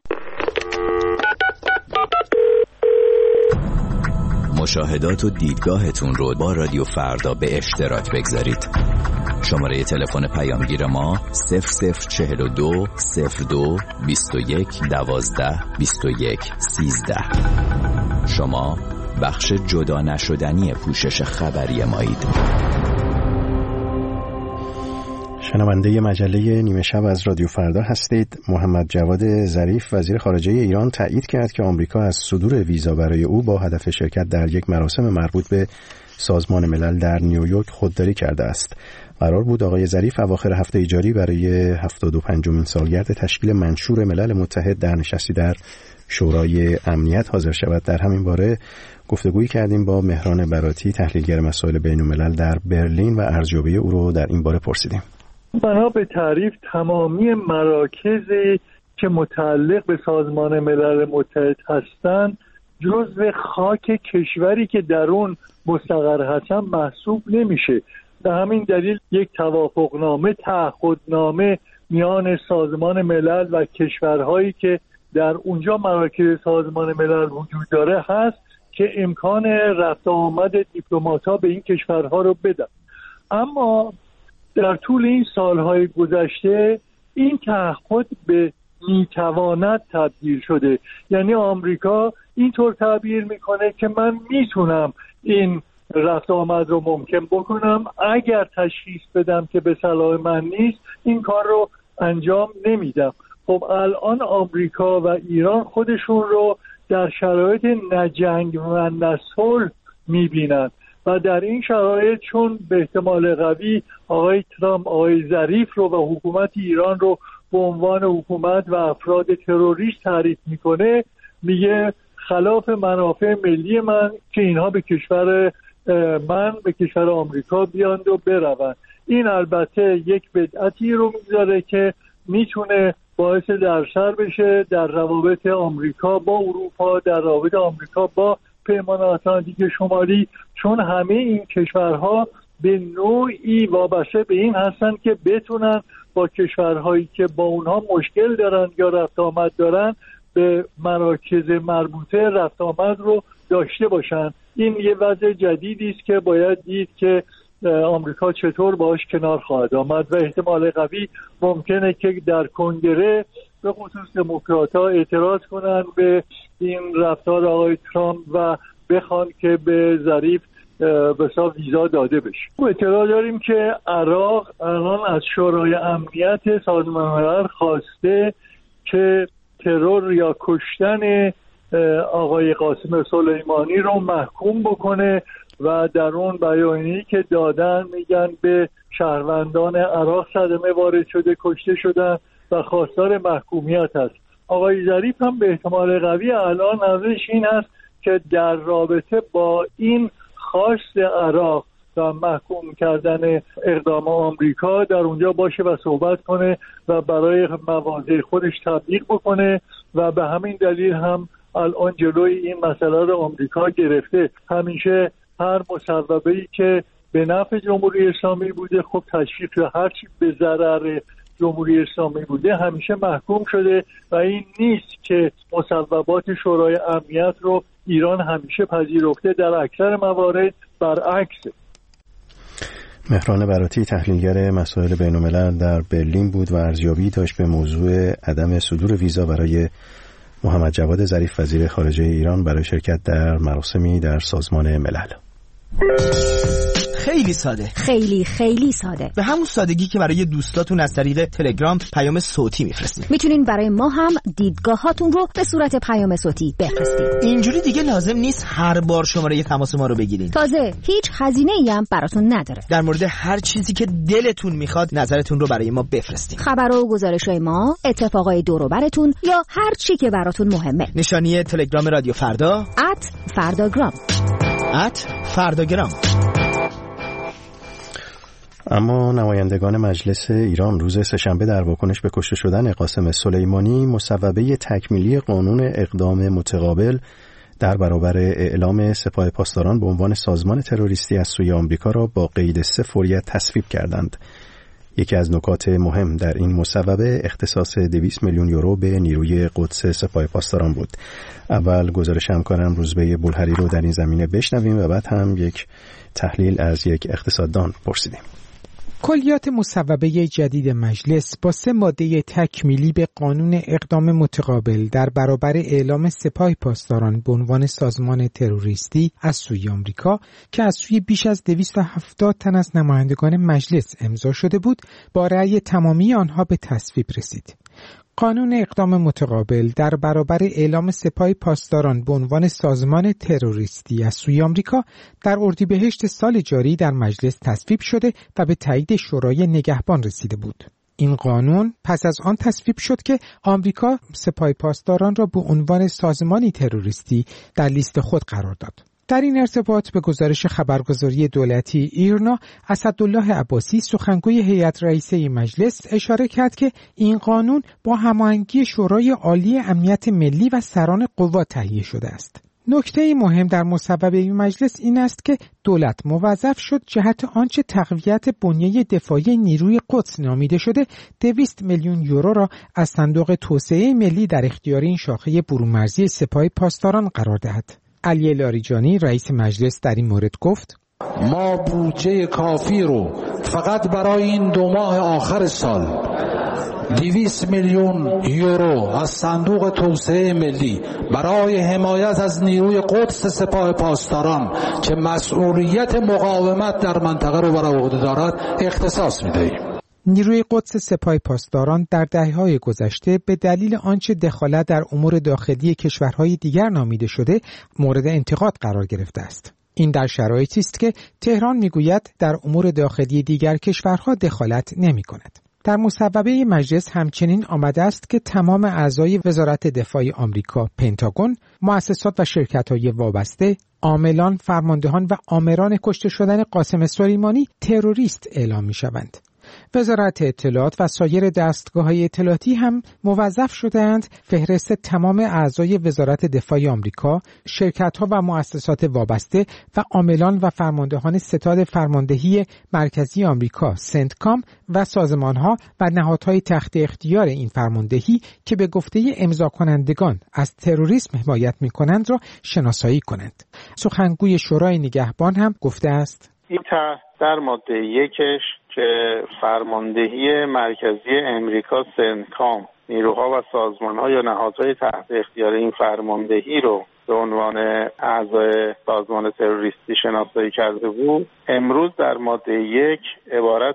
مشاهدات و دیدگاهتون رو با رادیو فردا به اشتراک بگذارید. شماره تلفن پیامگیر ما 0042 02 21 12 21 13. شما بخش جدا نشدنی پوشش خبری مایید. شنونده مجله نیمه شب از رادیو فردا هستید. محمد جواد ظریف وزیر خارجه ایران تایید کرد که آمریکا از صدور ویزا برای او با هدف شرکت در یک مراسم مربوط به سازمان ملل در نیویورک خودداری کرده است. قرار بود آقای ظریف اواخر هفته جاری برای 75مین سالگرد تشکیل منشور ملل متحد در نشستی در شورای امنیت حاضر شود. در همین باره گفتگویی کردیم با مهران براتی، تحلیلگر مسائل بین‌الملل در برلین و ارزیابی او رو در این باره پرسیدیم. بنا به تعریف تمامی مراکزی که متعلق به سازمان ملل متحد هستند جزو خاک کشوری که در اون مستقر هستن محسوب نمیشه. به همین دلیل یک توافقنامه، تعهدنامه میان سازمان ملل و کشورهایی که در اونجا مراکز سازمان ملل وجود داره هست که امکان رفت و آمد دیپلمات‌ها به این کشورها رو بدن. اما در طول این سالهای گذشته این تعهد به میتواند تبدیل شده. یعنی آمریکا اینطور تعبیر میکنه که من میتونم این رفت آمد رو ممکن بکنم، اگر تشخیص بدم که به صلاح من نیست این کار رو انجام نمیدم. خب الان آمریکا و ایران خودشون رو در شرایط نجنگ و نصلح میبینن و در این شرایط چون به احتمال قوی آقای ترامپ آقای ظریف رو و حکومت ایران رو به عنوان حکومت و افراد تروریست تعریف میکنه، میگه خلاف منافع ملی من که اینها به کشور من، به کشور آمریکا بیاند و بروند. این البته یک بدعتی رو میذاره که میتونه باعث درسر بشه در روابط آمریکا با اروپا، در روابط آمریکا با پیمان اتلانتیک شمالی، چون همه این کشورها به نوعی وابسته به این هستن که بتونن با کشورهایی که با اونها مشکل دارن یا رفت آمد دارن به مراکز مربوطه رفت آمد رو داشته باشن. این یه وضع جدیدی است که باید دید که آمریکا چطور باش کنار خواهد آمد و احتمال قوی ممکنه که در کنگره به خصوص دموکرات‌ها اعتراض کنن به این رفتار آقای ترامپ و بخوان که به ظریف بسا ویزا داده بشه. اطلاع داریم که عراق الان از شورای امنیت سازمان ملل خواسته که ترور یا کشتن آقای قاسم سلیمانی رو محکوم بکنه و در اون بیانیه‌ای که دادن میگن به شهروندان عراق صدمه وارد شده، کشته شدن و خواستار محکومیت هست. آقای ظریف هم به احتمال قوی الان نظرش این هست که در رابطه با این خواست عراق و محکوم کردن اقدام آمریکا در اونجا باشه و صحبت کنه و برای مواضع خودش تبلیغ بکنه و به همین دلیل هم الان جلوی این مسئله رو آمریکا گرفته. همیشه هر مصوبه‌ای که به نفع جمهوری اسلامی بوده خب تشویق و هر چی به ضرر جمهوری اسلامی بوده همیشه محکوم شده و این نیست که مصوبات شورای امنیت رو ایران همیشه پذیرفته، در اکثر موارد برعکسه. مهران براتی تحلیلگر مسائل بین‌الملل در برلین بود و ارزیابی داشت به موضوع عدم صدور ویزا برای محمد جواد ظریف وزیر خارجه ایران برای شرکت در مراسمی در سازمان ملل. خیلی ساده، خیلی ساده، به همون سادگی که برای دوستاتون از طریق تلگرام پیام صوتی میفرستین. میتونین برای ما هم دیدگاهاتون رو به صورت پیام صوتی بفرستید. اینجوری دیگه لازم نیست هر بار شماره تماس ما رو بگیرین. تازه هیچ هزینه‌ای هم براتون نداره. در مورد هر چیزی که دلتون میخواد نظرتون رو برای ما بفرستین. خبر و گزارش‌های ما، اتفاقای دور و براتون یا هر چی که براتون مهمه. نشانی تلگرام رادیو فردا @فرداگرام. اما نمایندگان مجلس ایران روز سه‌شنبه در واکنش به کشته شدن قاسم سلیمانی مصوبه تکمیلی قانون اقدام متقابل در برابر اعلام سپاه پاسداران به عنوان سازمان تروریستی از سوی آمریکا را با قید 0 فوریت تصویب کردند. یکی از نکات مهم در این مصوبه اختصاص 200 میلیون یورو به نیروی قدس سپاه پاسداران بود. اول گزارش همکارم روزبه بولهری رو در این زمینه بشنویم و بعد هم یک تحلیل از یک اقتصاددان پرسیدیم. کلیات مصوبه جدید مجلس با 3 ماده تکمیلی به قانون اقدام متقابل در برابر اعلام سپاه پاسداران به عنوان سازمان تروریستی از سوی آمریکا که از سوی بیش از 270 تن از نمایندگان مجلس امضا شده بود، با رأی تمامی آنها به تصویب رسید. قانون اقدام متقابل در برابر اعلام سپاه پاسداران به عنوان سازمان تروریستی از سوی آمریکا در اردیبهشت سال جاری در مجلس تصویب شده و به تایید شورای نگهبان رسیده بود. این قانون پس از آن تصویب شد که آمریکا سپاه پاسداران را به عنوان سازمانی تروریستی در لیست خود قرار داد. در این ارتباط به گزارش خبرگزاری دولتی ایرنا، اسدالله عباسی سخنگوی هیئت رئیسه مجلس اشاره کرد که این قانون با هماهنگی شورای عالی امنیت ملی و سران قوا تهیه شده است. نکته مهم در مصوبه مجلس این است که دولت موظف شد جهت آنچه تقویت بنیه دفاعی نیروی قدس نامیده شده 200 میلیون یورو را از صندوق توسعه ملی در اختیار این شاخه برون‌مرزی سپاه پاسداران قرار دهد. علی لاریجانی رئیس مجلس در این مورد گفت: ما بودجه کافی رو فقط برای این 2 ماه آخر سال 200 میلیون یورو از صندوق توسعه ملی برای حمایت از نیروی قدس سپاه پاسداران که مسئولیت مقاومت در منطقه رو بر عهده دارد اختصاص می‌دهیم. نیروی قدس سپاه پاسداران در دهه‌های گذشته به دلیل آنچه دخالت در امور داخلی کشورهای دیگر نامیده شده مورد انتقاد قرار گرفته است. این در شرایطی است که تهران میگوید در امور داخلی دیگر کشورها دخالت نمی‌کند. در مصوبه مجلس همچنین آمده است که تمام اعضای وزارت دفاع آمریکا پنتاگون، مؤسسات و شرکت‌های وابسته، عاملان، فرماندهان و آمران کشته شدن قاسم سلیمانی تروریست اعلام می‌شوند. وزارت اطلاعات و سایر دستگاه‌های اطلاعاتی هم موظف شده‌اند فهرست تمام اعضای وزارت دفاع آمریکا، شرکت‌ها و مؤسسات وابسته و عاملان و فرماندهان ستاد فرماندهی مرکزی آمریکا سنتکام و سازمان‌ها و نهادهای تحت اختیار این فرماندهی که به گفته امضا کنندگان از تروریسم حمایت می‌کنند را شناسایی کنند. سخنگوی شورای نگهبان هم گفته است: این در ماده 1 که فرماندهی مرکزی امریکا سنتکام نیروها و سازمان‌ها یا نهادهای تحت اختیار این فرماندهی رو به عنوان اعضای سازمان تروریستی شناسایی کرده بود، امروز در ماده 1 عبارت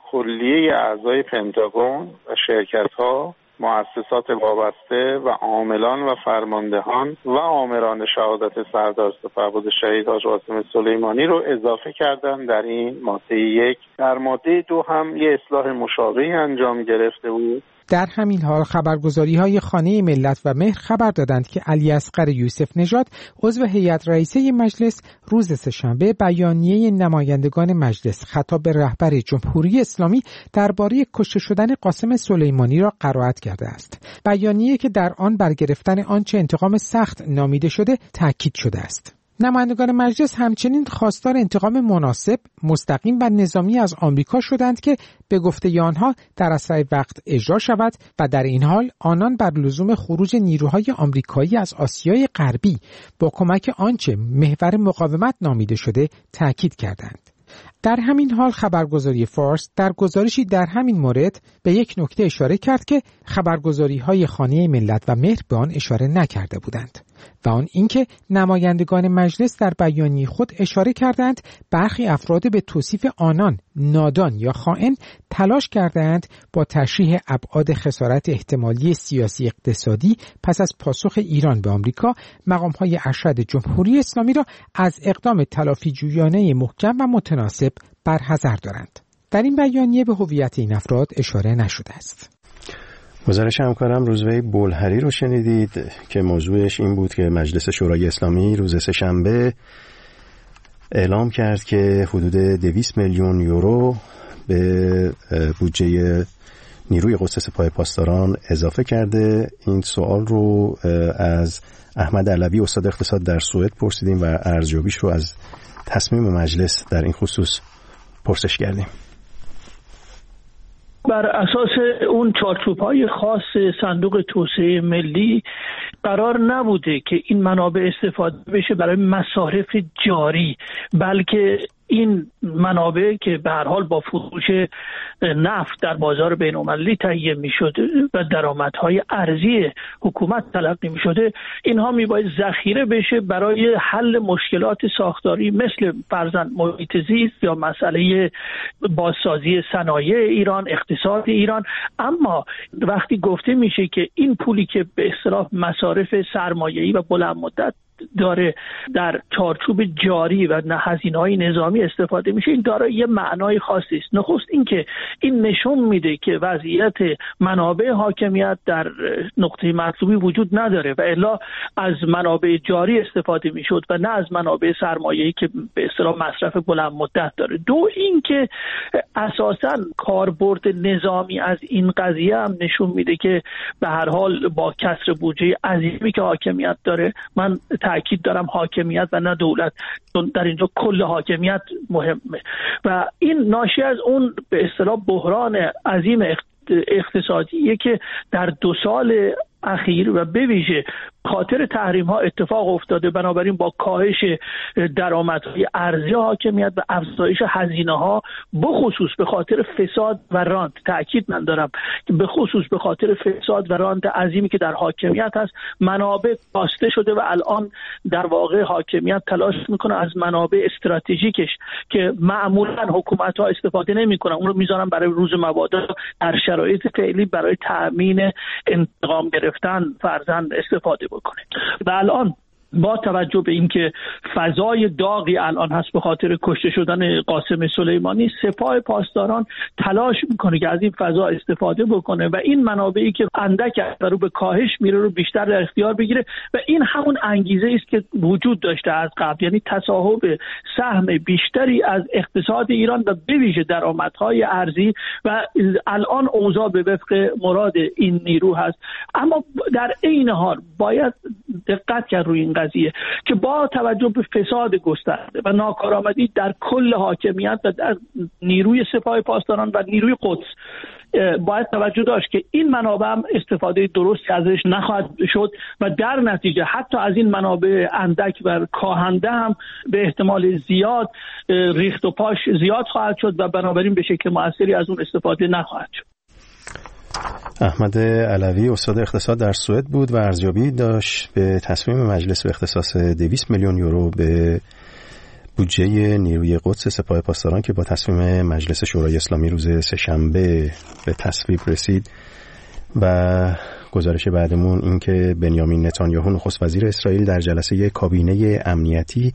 کلیه اعضای پنتاگون و شرکت‌ها، مؤسسات وابسته و عاملان و فرماندهان و آمران شهادت سردار سپهبد شهید حاج قاسم سلیمانی رو اضافه کردن در این ماده 1. در ماده 2 هم یه اصلاح مشابهی انجام گرفته بود. در همین حال خبرگزاری‌های خانه ملت و مهر خبر دادند که علی اصغر یوسف نژاد عضو هیئت رئیسه مجلس روز سه‌شنبه بیانیه نمایندگان مجلس خطاب به رهبر جمهوری اسلامی درباره کشته شدن قاسم سلیمانی را قرائت کرده است. بیانیه که در آن برگرفتن آنچه انتقام سخت نامیده شده تاکید شده است. نمایندگان مجلس همچنین خواستار انتقام مناسب، مستقیم و نظامی از آمریکا شدند که به گفته آنها در اسرع وقت اجرا شود و در این حال آنان بر لزوم خروج نیروهای آمریکایی از آسیای غربی با کمک آنچه محور مقاومت نامیده شده تاکید کردند. در همین حال خبرگزاری فارس در گزارشی در همین مورد به یک نکته اشاره کرد که خبرگزاری‌های خانه ملت و مهر به آن اشاره نکرده بودند و آن اینکه نمایندگان مجلس در بیانیه خود اشاره کردند برخی افراد به توصیف آنان نادان یا خائن تلاش کردند با تشریح ابعاد خسارت احتمالی سیاسی اقتصادی پس از پاسخ ایران به آمریکا مقام‌های ارشد جمهوری اسلامی را از اقدام تلافی جویانه محکم و متناسب برحذر دارند. در این بیانیه به هویت این افراد اشاره نشده است. گزارش همکارم روزبه بولهری رو شنیدید که موضوعش این بود که مجلس شورای اسلامی روز سه‌شنبه اعلام کرد که حدود 200 میلیون یورو به بودجه نیروی قدس سپاه پاسداران اضافه کرده. این سوال رو از احمد علوی استاد اقتصاد در سوئد پرسیدیم و ارزیابیش رو از تصمیم مجلس در این خصوص پرسش کردیم. بر اساس اون چارچوب‌های خاص صندوق توسعه ملی قرار نبوده که این منابع استفاده بشه برای مصارف جاری، بلکه این منابع که به هر حال با فروش نفت در بازار بین‌المللی تهیه می‌شده و درآمدهای ارزی حکومت تلقی می‌شده، اینها می‌باید ذخیره بشه برای حل مشکلات ساختاری مثل فرضاً محیط زیست یا مسئله بازسازی صنایع ایران، اقتصاد ایران. اما وقتی گفته میشه که این پولی که به اصطلاح مصارف سرمایه‌ای و بلند مدت داره در چارچوب جاری و هزینه‌های نظامی استفاده میشه، این داره یه معنای خاصی است. نخست این که این نشون میده که وضعیت منابع حاکمیت در نقطه مطلوبی وجود نداره و الا از منابع جاری استفاده میشد و نه از منابع سرمایه‌ای که به اصطلاح مصرف بلند مدت داره. دو این که اساساً کاربرد نظامی از این قضیه هم نشون میده که به هر حال با کسر بودجه عظیمی که حاکمیت داره، من تأکید دارم حاکمیت و نه دولت، چون در اینجا کل حاکمیت مهمه و این ناشی از اون به اصطلاح بحران عظیم اقتصادیه که در 2 سال اخیر و به ویژه خاطر تحریم ها اتفاق افتاده، بنابراین با کاهش درآمدهای ارزی حاکمیت و افزایش هزینه ها بخصوص به خاطر فساد و رانت، تأکید من دارم که به خصوص به خاطر فساد و رانت عظیمی که در حاکمیت هست، منابع کاسته شده و الان در واقع حاکمیت تلاش میکنه از منابع استراتژیکش که معمولا حکومت ها استفاده نمیکنن، اون رو میذارن برای روز مبادا، در شرایط فعلی برای تأمین انتقام گرفتن فرزند استفاده بکنه. و الان با توجه به اینکه فضای داغی الان هست به خاطر کشته شدن قاسم سلیمانی، سپاه پاسداران تلاش میکنه که از این فضا استفاده بکنه و این منابعی که اندک و رو به کاهش میره رو بیشتر در اختیار بگیره و این همون انگیزه است که وجود داشته از قبل، یعنی تصاحب سهم بیشتری از اقتصاد ایران و به ویژه درآمدهای ارزی و الان اوضاع به وفق مراد این نیرو هست. اما در عین حال باید دقت کرد روی این قضیه که با توجه به فساد گسترده و ناکارآمدی در کل حاکمیت و در نیروی سپاه پاسداران و نیروی قدس باید توجه داشت که این منابع هم استفاده درستی ازش نخواهد شد و در نتیجه حتی از این منابع اندک و کاهنده هم به احتمال زیاد ریخت و پاش زیاد خواهد شد و بنابراین به شکل مؤثری از اون استفاده نخواهد شد. احمد علوی استاد اقتصاد در سوئد بود و ارزیابی داشت به تصمیم مجلس به اختصاص 200 میلیون یورو به بودجه نیروی قدس سپاه پاسداران که با تصمیم مجلس شورای اسلامی روز سه‌شنبه به تصویب رسید. و گزارش بعدمون این که بنیامین نتانیاهو نخست وزیر اسرائیل در جلسه کابینه امنیتی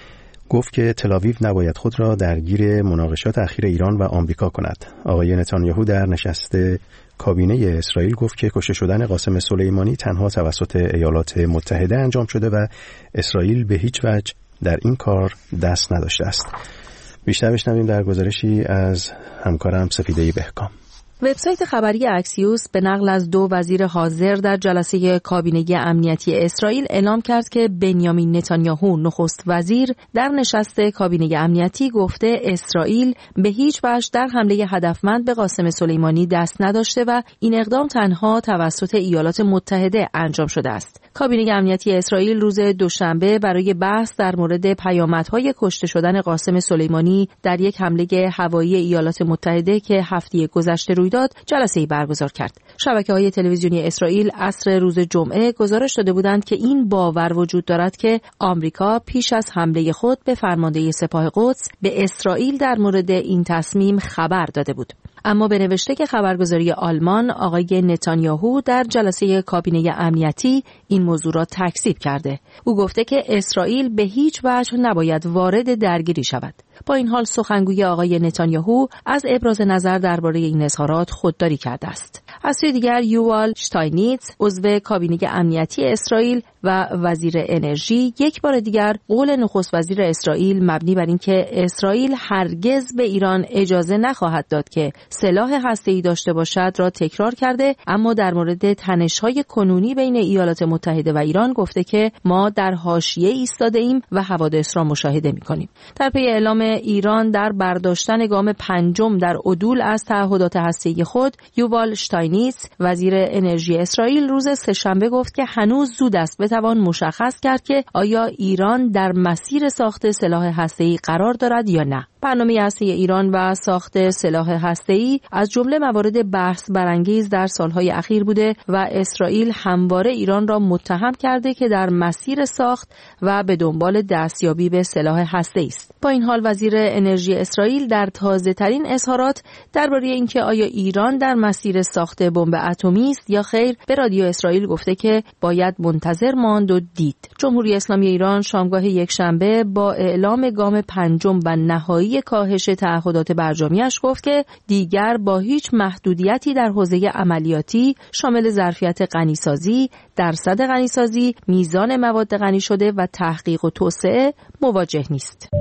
گفت که تل‌آویو نباید خود را درگیر مناقشات اخیر ایران و آمریکا کند. آقای نتانیاهو در نشست کابینه اسرائیل گفت که کشته شدن قاسم سلیمانی تنها توسط ایالات متحده انجام شده و اسرائیل به هیچ وجه در این کار دست نداشته است. بیشتر بشنویم در گزارشی از همکارم سفیده بهکام. وبسایت خبری اکسیوس به نقل از 2 وزیر حاضر در جلسه کابینه امنیتی اسرائیل اعلام کرد که بنیامین نتانیاهو نخست وزیر در نشست کابینه امنیتی گفته اسرائیل به هیچ وجه در حمله هدفمند به قاسم سلیمانی دست نداشته و این اقدام تنها توسط ایالات متحده انجام شده است. کابینه امنیتی اسرائیل روز دوشنبه برای بحث در مورد پیامدهای کشته شدن قاسم سلیمانی در یک حمله هوایی ایالات متحده که هفته گذشته روی داد جلسه‌ای برگزار کرد. شبکه‌های تلویزیونی اسرائیل عصر روز جمعه گزارش داده بودند که این باور وجود دارد که آمریکا پیش از حمله خود به فرمانده سپاه قدس به اسرائیل در مورد این تصمیم خبر داده بود. اما به نوشته که خبرگزاری آلمان آقای نتانیاهو در جلسه کابینه امنیتی این موضوع را تکذیب کرده. او گفته که اسرائیل به هیچ وجه نباید وارد درگیری شود. با این حال سخنگوی آقای نتانیاهو از ابراز نظر درباره این اظهارات خودداری کرده است. از سوی دیگر یووال شتاینیتز عضو کابینه امنیتی اسرائیل و وزیر انرژی یک بار دیگر قول نخست وزیر اسرائیل مبنی بر اینکه اسرائیل هرگز به ایران اجازه نخواهد داد که سلاح هسته‌ای داشته باشد را تکرار کرده، اما در مورد تنش‌های کنونی بین ایالات متحده و ایران گفته که ما در حاشیه ایستاده ایم و حوادث را مشاهده می‌کنیم. در پی اعلام ایران در برداشتن گام 5 در عدول از تعهدات هسته‌ای خود، یووال شتاینیتز وزیر انرژی اسرائیل روز سه‌شنبه گفت که هنوز زود است بتوان مشخص کرد که آیا ایران در مسیر ساخت سلاح هسته‌ای قرار دارد یا نه. برنامه هسته‌ای ایران و ساخت سلاح هسته‌ای از جمله موارد بحث برانگیز در سالهای اخیر بوده و اسرائیل همواره ایران را متهم کرده که در مسیر ساخت و به دنبال دستیابی به سلاح هسته‌ای است. با این حال وزیر انرژی اسرائیل در تازه‌ترین اظهارات درباره اینکه آیا ایران در مسیر ساخت بمب اتمی است یا خیر به رادیو اسرائیل گفته که باید منتظر ماند و دید. جمهوری اسلامی ایران شامگاه یکشنبه با اعلام گام 5 و نهایی کاهش تعهدات برجامیش گفت که دیگر با هیچ محدودیتی در حوزه عملیاتی شامل ظرفیت غنیسازی، درصد غنیسازی، میزان مواد غنی شده و تحقیق و توسعه مواجه نیست.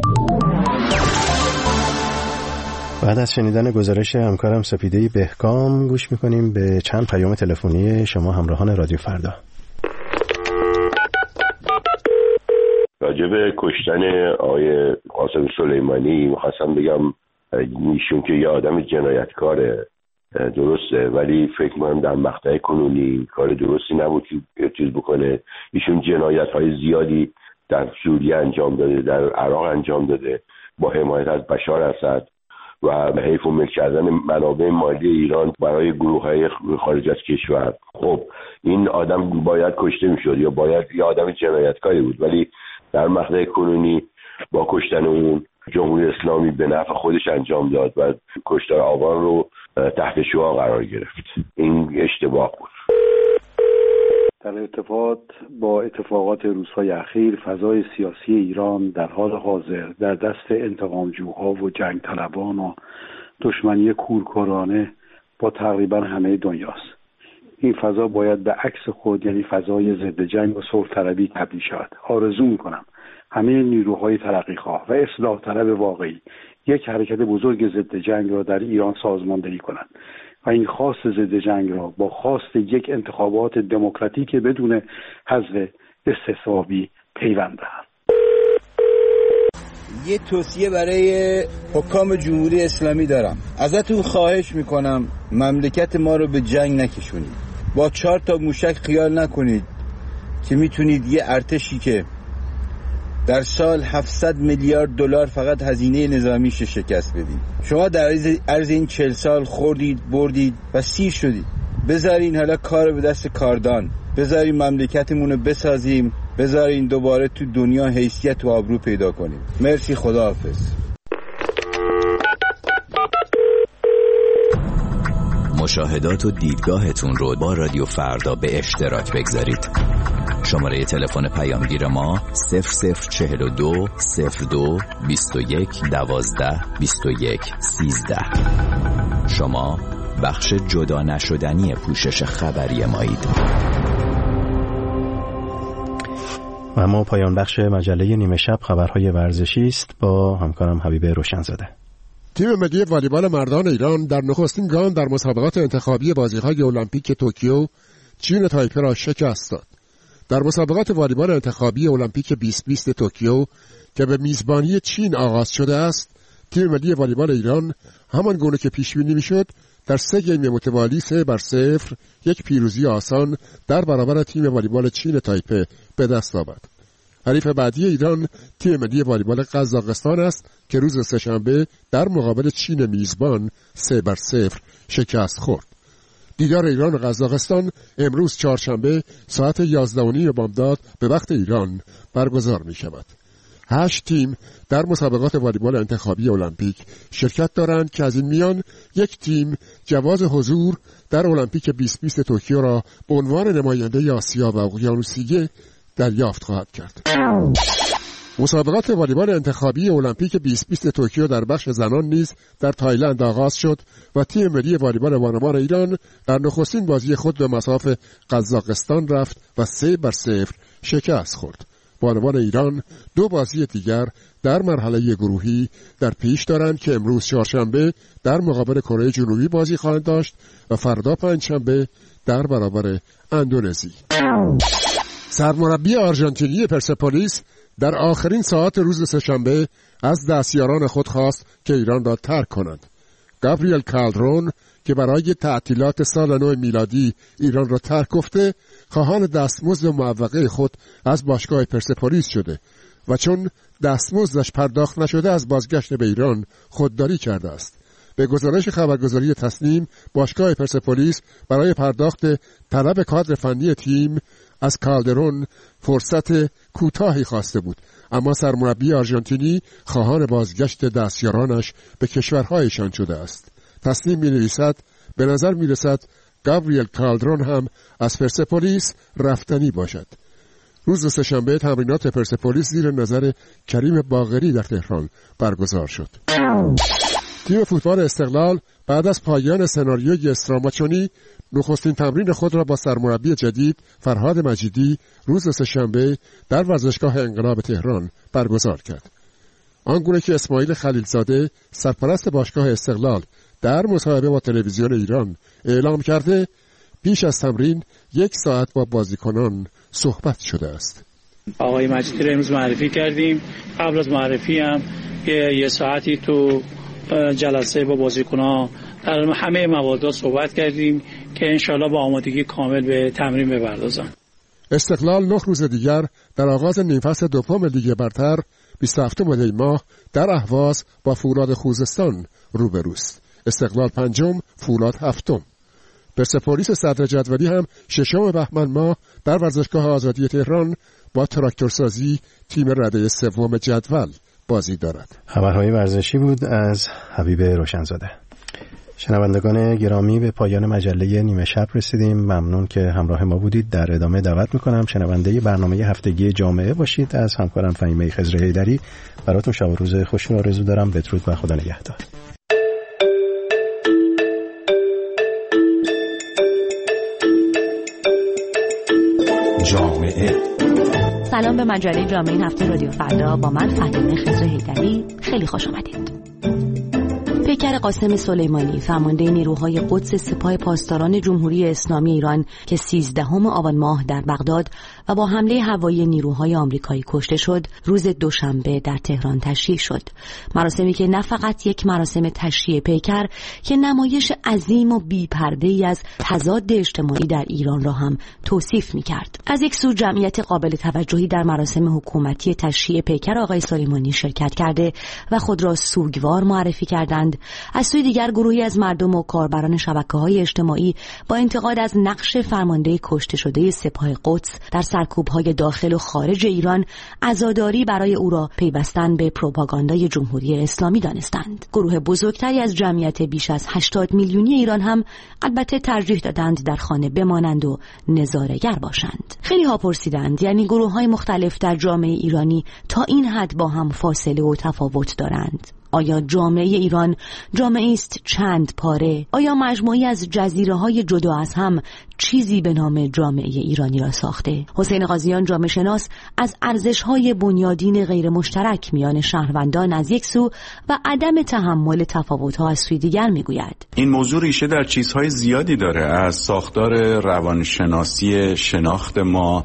بعد از شنیدن گزارش همکارم سپیده بهکام گوش میکنیم به چند پیام تلفنی شما همراهان رادیو فردا. راجب کشتن آقای قاسم سلیمانی میخواستم بگم ایشون که یه آدم جنایتکاره درسته، ولی فکر کنم در مقطع کنونی کار درستی نبود که چیز بکنه. ایشون جنایت‌های زیادی در سوریه انجام داده، در عراق انجام داده با حمایت از بشار اسد و حیف و ملک کردن منابع مالی ایران برای گروه‌های خارج از کشور. خب این آدم باید کشته میشد یا باید یه آدم جنایتکاری بود، ولی در مقطع کنونی با کشتن اون جمهوری اسلامی به نفع خودش انجام داد و کشتار آوان رو تحت شعاع قرار گرفت. این اشتباه بود. در ارتباط با اتفاقات روزهای اخیر، فضای سیاسی ایران در حال حاضر در دست انتقامجوها و جنگ طلبان و دشمنی کورکورانه با تقریبا همه دنیاست. این فضا باید به عکس خود، یعنی فضای ضد جنگ و صلح طلبی تبدیل شود. آرزو می‌کنم همه نیروهای ترقیخواه و اصلاح طلب واقعی یک حرکت بزرگ ضد جنگ را در ایران سازماندهی کنند و این خواست ضد جنگ را با خواست یک انتخابات دموکراتیک بدون حذف استحسابی پیوند دهند. یه توصیه برای حکام جمهوری اسلامی دارم. ازتون خواهش میکنم مملکت ما رو به جنگ نکشونید. با 4 تا موشک خیال نکنید که میتونید یه ارتشی که در سال 700 میلیارد دلار فقط هزینه نظامیش شکست بدید. شما در عرض این 40 سال خوردید، بردید و سیر شدید. بذارین حالا کار به دست کاردان، بذارین مملکتمون رو بسازیم، بذارین دوباره تو دنیا حیثیت و آبرو پیدا کنیم. مرسی، خداحافظ. مشاهدات و دیدگاهتون رو با رادیو فردا به اشتراک بگذارید. شماره تلفن پیامگیر ما 0042 02 21 12 21 13. شما بخش جدا نشدنی پوشش خبری مایید. و ما پایان بخش مجله نیمه شب خبرهای ورزشی است با همکارم حبیب روشنزاده. تیم ملی والیبال مردان ایران در نخستین گام در مسابقات انتخابی بازی‌های المپیک توکیو چین تایپه را شکست داد. در مسابقات والیبال انتخابی المپیک 2020 توکیو که به میزبانی چین آغاز شده است، تیم ملی والیبال ایران همان گونه که پیش بینی می‌شد در 3 گیم متوالی 3-0 یک پیروزی آسان در برابر تیم والیبال چین تایپه به دست آورد. حریف بعدی ایران تیم ملی والیبال قزاقستان است که روز سه‌شنبه در مقابل چین میزبان 3-0 شکست خورد. دیدار ایران و قزاقستان امروز چهارشنبه ساعت 11:30 بامداد به وقت ایران برگزار می شود. 8 تیم در مسابقات والیبال انتخابی المپیک شرکت دارند که از این میان یک تیم جواز حضور در المپیک 2020 توکیو را به عنوان نماینده آسیا و اقیانوسیه دریافت خواهد کرد. مسابقات والیبال انتخابی المپیک 2020 توکیو در بخش زنان نیز در تایلند آغاز شد و تیم ملی والیبال بانوان ایران در نخستین بازی خود به مصاف قزاقستان رفت و 3-0 شکست خورد. بانوان ایران 2 بازی دیگر در مرحله گروهی در پیش دارند که امروز چهارشنبه در مقابل کره جنوبی بازی خواهند داشت و فردا پنجشنبه در برابر اندونزی. سرمربی آرژانتینی پرسپولیس در آخرین ساعت روز سه‌شنبه از دستیاران خود خواست که ایران را ترک کنند. گابریل کالدرون که برای تعطیلات سال نو میلادی ایران را ترک گفته، خواهان دستمزد معوقه خود از باشگاه پرسپولیس شده و چون دستمزدش پرداخت نشده از بازگشت به ایران خودداری کرده است. به گزارش خبرگزاری تصنیم، باشگاه پرسپولیس برای پرداخت طلب کادر فنی تیم از کالدرون فرصت کوتاهی خواسته بود، اما سرمربی آرژانتینی خواهان بازگشت دستیارانش به کشورهایشان شده است. تصنیم می‌نویسد به نظر می‌رسد گابریل کالدرون هم از پرسپولیس رفتنی باشد. روز سه‌شنبه تمرینات پرسپولیس زیر نظر کریم باقری در تهران برگزار شد. تیم فوتبال استقلال بعد از پایان سناریوی استراماچونی نخستین تمرین خود را با سرمربی جدید فرهاد مجیدی روز سه‌شنبه در ورزشگاه انقلاب تهران برگزار کرد. آنگونه که اسماعیل خلیلزاده سرپرست باشگاه استقلال در مصاحبه با تلویزیون ایران اعلام کرده، پیش از تمرین 1 ساعت با بازیکنان صحبت شده است. آقای مجیدی را امروز معرفی کردیم. قبل از معرفی هم 1 ساعتی تو جلسه با بازیکن‌ها در همه موارد صحبت کردیم که انشالله با آمادگی کامل به تمرین بپردازن. استقلال 9 روز دیگر در آغاز نیم فصل دوم لیگ برتر 27 دی ماه در اهواز با فولاد خوزستان روبروست. استقلال 5م، فولاد 7م. پرسپولیس صدر جدولی هم 6 بهمن ماه در ورزشگاه آزادی تهران با تراکتورسازی تیم رده 3 جدول بازی دارد. خبرهای ورزشی بود از حبیب روشنزاده. شنوندگان گرامی، به پایان مجله نیمه شب رسیدیم. ممنون که همراه ما بودید. در ادامه دعوت میکنم شنونده برنامه هفتگی جامعه باشید. از همکارم فهیمه خضر حیدری براتون شب و روز خوشی رو آرزو دارم. بدرود و خدا نگهدار. جامعه. سلام به مجله جامعه این هفته رادیو فردا با من فهیمه خضر حیدری. خیلی خوش آمدید. پیکر قاسم سلیمانی فرمانده نیروهای قدس سپاه پاسداران جمهوری اسلامی ایران که 13 آبان ماه در بغداد و با حمله هوایی نیروهای آمریکایی کشته شد، روز دوشنبه در تهران تشییع شد. مراسمی که نه فقط یک مراسم تشییع پیکر که نمایش عظیم و بی‌پرده‌ای از تضاد اجتماعی در ایران را هم توصیف می‌کرد. از یک سو جمعیت قابل توجهی در مراسم حکومتی تشییع پیکر آقای سلیمانی شرکت کرده و خود را سوگوار معرفی کردند. از سوی دیگر گروهی از مردم و کاربران شبکه‌های اجتماعی با انتقاد از نقش فرمانده کشته شده سپاه قدس در سرکوب‌های داخل و خارج ایران عزاداری برای او را پیوستن به پروپاگاندای جمهوری اسلامی دانستند. گروه بزرگتری از جمعیت بیش از 80 میلیونی ایران هم البته ترجیح دادند در خانه بمانند و نظاره‌گر باشند. خیلی ها پرسیدند، یعنی گروه‌های مختلف در جامعه ایرانی تا این حد با هم فاصله و تفاوت دارند؟ آیا جامعه ایران جامعه است چند پاره؟ آیا مجموعی از جزیره‌های جدا از هم چیزی به نام جامعه ایرانی را ساخته؟ حسین قاضیان جامعه شناس از ارزش‌های بنیادین غیر مشترک میان شهروندان از یک سو و عدم تحمل تفاوت‌ها از سوی دیگر میگوید. این موضوع ریشه در چیزهای زیادی داره، از ساختار روانشناسی شناخت ما،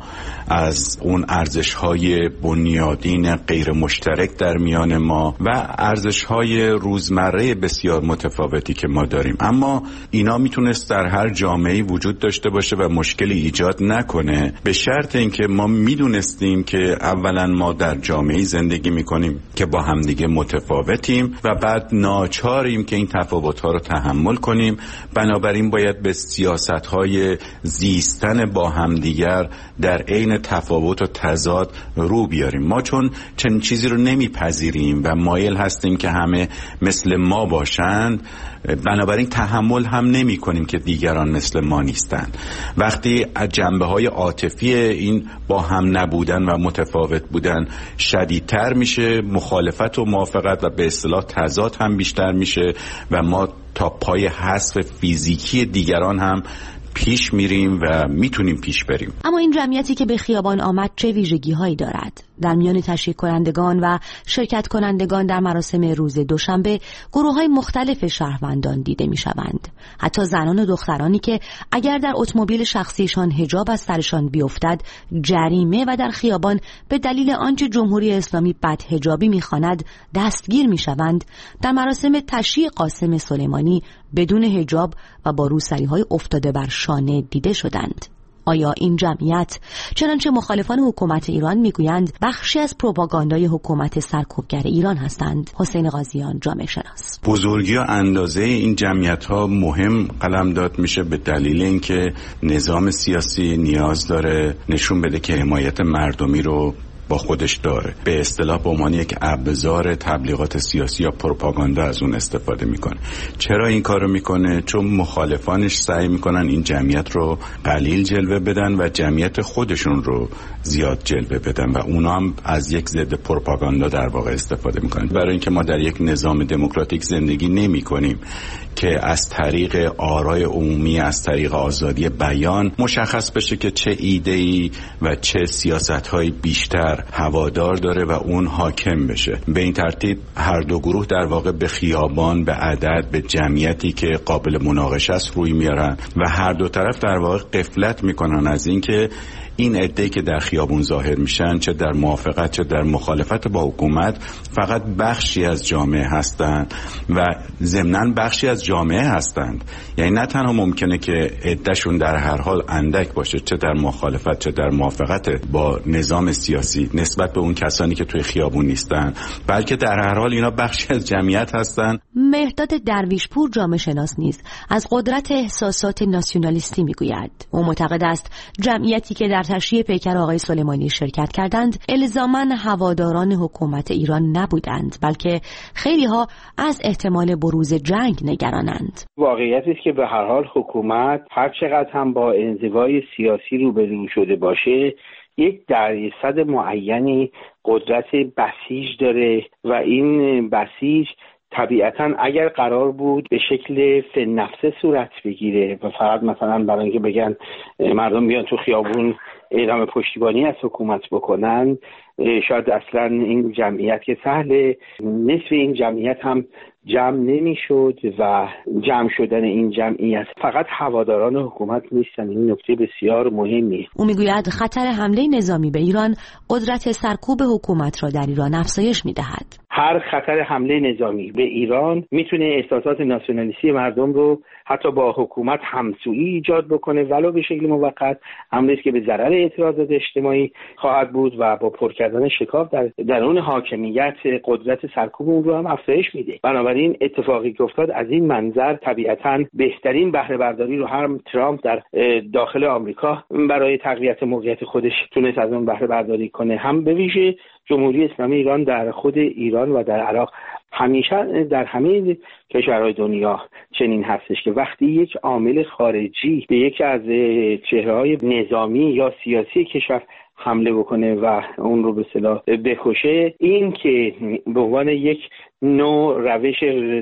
از اون ارزش‌های بنیادین غیر مشترک در میان ما و ارزش‌های روزمره بسیار متفاوتی که ما داریم. اما اینا میتونست در هر جامعه‌ای وجود داشته باشه و مشکلی ایجاد نکنه، به شرط اینکه ما میدونستیم که اولا ما در جامعه‌ای زندگی میکنیم که با همدیگه متفاوتیم و بعد ناچاریم که این تفاوت‌ها رو تحمل کنیم. بنابراین باید به سیاست‌های زیستن با همدیگر در عین تفاوت و تضاد رو بیاریم. ما چون چنین چیزی رو نمیپذیریم و مایل هستیم که همه مثل ما باشند، بنابراین تحمل هم نمی کنیم که دیگران مثل ما نیستند. وقتی از جنبه‌های عاطفی این با هم نبودن و متفاوت بودن شدیدتر میشه، مخالفت و موافقت و به اصطلاح تضاد هم بیشتر میشه و ما تا پای حذف فیزیکی دیگران هم پیش میریم و میتونیم پیش بریم. اما این جمعیتی که به خیابان آمد چه ویژگی هایی دارد؟ در میان تشریک کنندگان و شرکت کنندگان در مراسم روز دوشنبه گروه های مختلف شهروندان دیده می شوند. حتی زنان و دخترانی که اگر در اتومبیل شخصیشان حجاب از سرشان بیفتد جریمه و در خیابان به دلیل آنچه جمهوری اسلامی بدحجابی می خواند دستگیر می شوند، در مراسم تشییع قاسم سلیمانی بدون حجاب و با روسری‌های افتاده بر شانه دیده شدند. آیا این جمعیت، چنانچه مخالفان حکومت ایران میگویند، بخشی از پروپاگاندای حکومت سرکوبگر ایران هستند؟ حسین قاضیان جامعه شناس: بزرگی و اندازه این جمعیت‌ها مهم قلمداد میشه به دلیل اینکه نظام سیاسی نیاز داره نشون بده که حمایت مردمی رو با خودش داره، به اصطلاح به عنوان یک ابزار تبلیغات سیاسی یا پروپاگاندا از اون استفاده میکنه. چرا این کارو میکنه؟ چون مخالفانش سعی میکنن این جمعیت رو قلیل جلوه بدن و جمعیت خودشون رو زیاد جلوه بدن و اونا هم از یک ضد پروپاگاندا در واقع استفاده میکنن. برای اینکه ما در یک نظام دموکراتیک زندگی نمیکنیم که از طریق آرای عمومی، از طریق آزادی بیان مشخص بشه که چه ایده‌ای و چه سیاست‌های بیشتر هوادار داره و اون حاکم بشه. به این ترتیب هر دو گروه در واقع به خیابان، به عدد، به جمعیتی که قابل مناقشه است روی میارن و هر دو طرف در واقع غفلت میکنن از اینکه این عده‌ای که در خیابون ظاهر میشن، چه در موافقت چه در مخالفت با حکومت، فقط بخشی از جامعه هستند و ضمناً بخشی از جامعه هستند. یعنی نه تنها ممکنه که عده‌شون در هر حال اندک باشه، چه در مخالفت چه در موافقت با نظام سیاسی نسبت به اون کسانی که توی خیابون نیستن، بلکه در هر حال اینا بخشی از جمعیت هستن. مهرداد درویشپور جامعه شناس نیز از قدرت احساسات ناسیونالیستی میگوید. او معتقد است جمعیتی که در تشییع پیکر آقای سلیمانی شرکت کردند الزاماً هواداران حکومت ایران نبودند، بلکه خیلی ها از احتمال بروز جنگ نگرانند. واقعیتی است که به هر حال حکومت هر چقدر هم با انزوای سیاسی روبرو شده باشه، یک درصد معینی قدرت بسیج داره و این بسیج طبیعتاً اگر قرار بود به شکل فنفسه صورت بگیره و فقط مثلا برای اینکه بگن مردم بیان تو خیابون اعلام پشتیبانی از حکومت بکنن، شاید اصلا این جمعیت که سهله نصف این جمعیت هم جمع نمیشد و جمع شدن این جمعیت فقط هواداران حکومت نیستن. این نکته بسیار مهمیه. او میگوید خطر حمله نظامی به ایران قدرت سرکوب حکومت را در ایران افزایش میدهد. هر خطر حمله نظامی به ایران میتونه احساسات ناسیونالیستی مردم رو حتی با حکومت همسویی ایجاد بکنه، ولو به شکل موقت، امری است که به ضرر اعتراضات اجتماعی خواهد بود و با پر کردن شکاف در درون حاکمیت قدرت سرکوب اون رو هم افزایش میده. بنابراین اتفاقی که افتاد از این منظر طبیعتاً بهترین بهره برداری رو هم ترامپ در داخل آمریکا برای تقویت موقعیت خودش تونست از اون بهره برداری کنه، هم به ویژه جمهوری اسلامی ایران در خود ایران و در عراق. همیشه در همه کشورهای دنیا چنین هستش که وقتی یک عامل خارجی به یکی از چهره‌های نظامی یا سیاسی کشور حمله بکنه و اون رو به اصطلاح بکشه، این که به عنوان یک نوع روش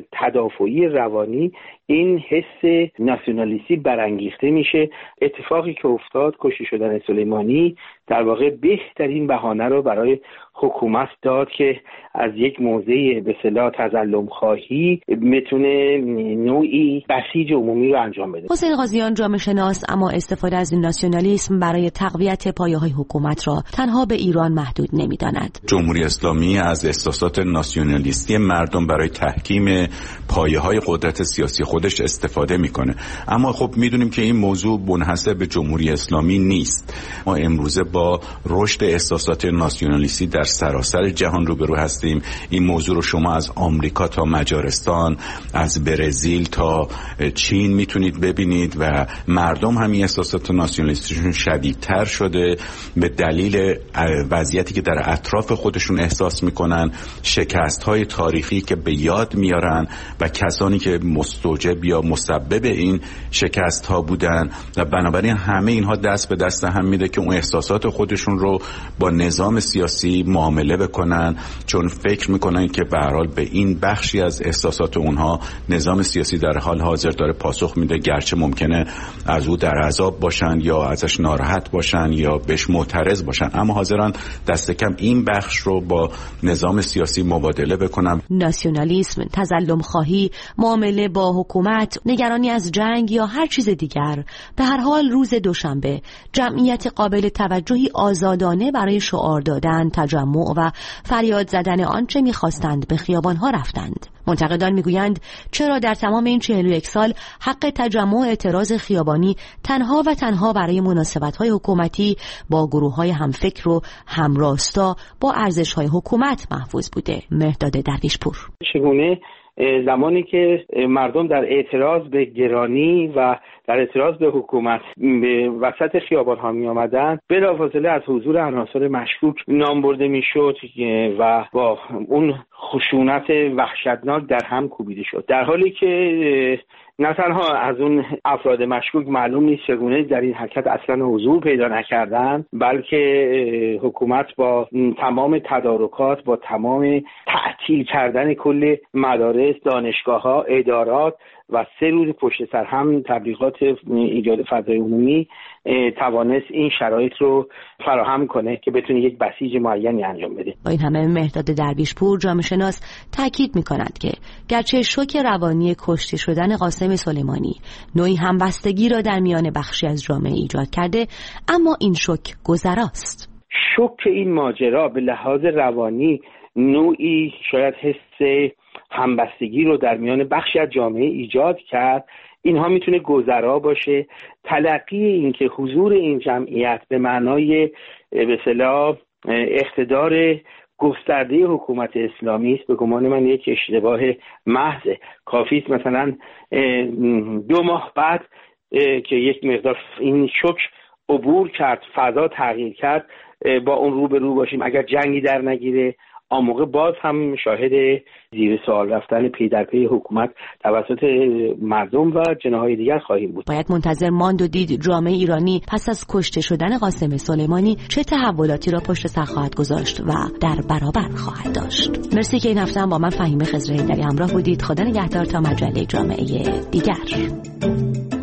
تدافعی روانی این حس ناسیونالیستی برانگیخته میشه. اتفاقی که افتاد، کشته شدن سلیمانی، در واقع بهترین بهانه رو برای حکومت داد که از یک موضع به اصطلاح تظلم خواهی بتونه نوعی بسیج عمومی رو انجام بده. حسین قاضیان جامعه شناس اما استفاده از این ناسیونالیسم برای تقویت پایه‌های حکومت را تنها به ایران محدود نمی‌داند. جمهوری اسلامی از احساسات ناسیونالیستی مردم برای تحکیم پایه‌های قدرت سیاسی خودش استفاده میکنه، اما خب میدونیم که این موضوع منحصر به جمهوری اسلامی نیست. ما امروزه با رشد احساسات ناسیونالیستی در سراسر جهان روبرو هستیم. این موضوع رو شما از آمریکا تا مجارستان، از برزیل تا چین میتونید ببینید و مردم همین احساسات ناسیونالیستیشون شدیدتر شده به دلیل وضعیتی که در اطراف خودشون احساس میکنن، شکست‌های تاریخی که به یاد میارن و کسانی که مستوجب یا مسبب این شکست‌ها بودن و بنابراین همه اینها دست به دست هم میده که اون احساسات خودشون رو با نظام سیاسی معامله بکنن، چون فکر میکنن که به هر حال به این بخشی از احساسات اونها نظام سیاسی در حال حاضر داره پاسخ میده، گرچه ممکنه از او در عذاب باشن یا ازش ناراحت باشن یا بهش معترض باشن، اما حاضرن دست کم این بخش رو با نظام سیاسی مبادله بکنن. ناسیونالیسم، تظلم خواهی، معامله با حکومت، نگرانی از جنگ یا هر چیز دیگر، به هر حال روز دوشنبه جمعیت قابل توجهی آزادانه برای شعار دادن، تجمع و فریاد زدن آنچه می‌خواستند به خیابان‌ها رفتند. منتقدان میگویند چرا در تمام این 41 سال حق تجمع و اعتراض خیابانی تنها و تنها برای مناسبت‌های حکومتی با گروه‌های همفکر و همراستا با ارزش‌های حکومت محفوظ بوده؟ مهرداد درویشپور: چگونه زمانی که مردم در اعتراض به گرانی و در اعتراض به حکومت به وسط خیابان ها می آمدن، بلافاصله از حضور عناصر مشکوک نام برده می شد و با اون خشونت وحشتناک در هم کوبیده شد، در حالی که نه تنها از اون افراد مشکوک معلوم نیست چگونه در این حرکت اصلا حضور پیدا نکردن، بلکه حکومت با تمام تدارکات، با تمام تعطیل کردن کل مدارس، دانشگاه‌ها، ادارات و 3 روز پشت سر هم تبلیغات ایجاد فضای عمومی توانست این شرایط رو فراهم کنه که بتونه یک بسیج معینی انجام بده. با این همه مهرداد درویشپور جامعه شناس تاکید می‌کند که گرچه شوک روانی کشته شدن قاسم سلیمانی نوعی همبستگی را در میان بخشی از جامعه ایجاد کرده، اما این شوک گذراست. شوک این ماجرا به لحاظ روانی نوعی شاید حس همبستگی رو در میان بخشی از جامعه ایجاد کرد. اینها میتونه گذرا باشه. تلقی این که حضور این جمعیت به معنای به اصطلاح اقتدار گسترده حکومت اسلامی است، به گمان من یک اشتباه محض. کافی است مثلا 2 ماه بعد که یک مقدار این شوک عبور کرد، فضا تغییر کرد، با اون رو به رو باشیم. اگر جنگی در نگیره آن موقع باز هم شاهد زیر سوال رفتن پی در پی حکومت توسط مردم و جناح‌های دیگر خواهیم بود. باید منتظر ماند و دید جامعه ایرانی پس از کشته شدن قاسم سلیمانی چه تحولاتی را پشت سر خواهد گذاشت و در برابر خواهد داشت. مرسی که این هفته هم با من فهیمه خضرهیدری همراه بودید. خدا نگهدار تا مجله جامعه دیگر.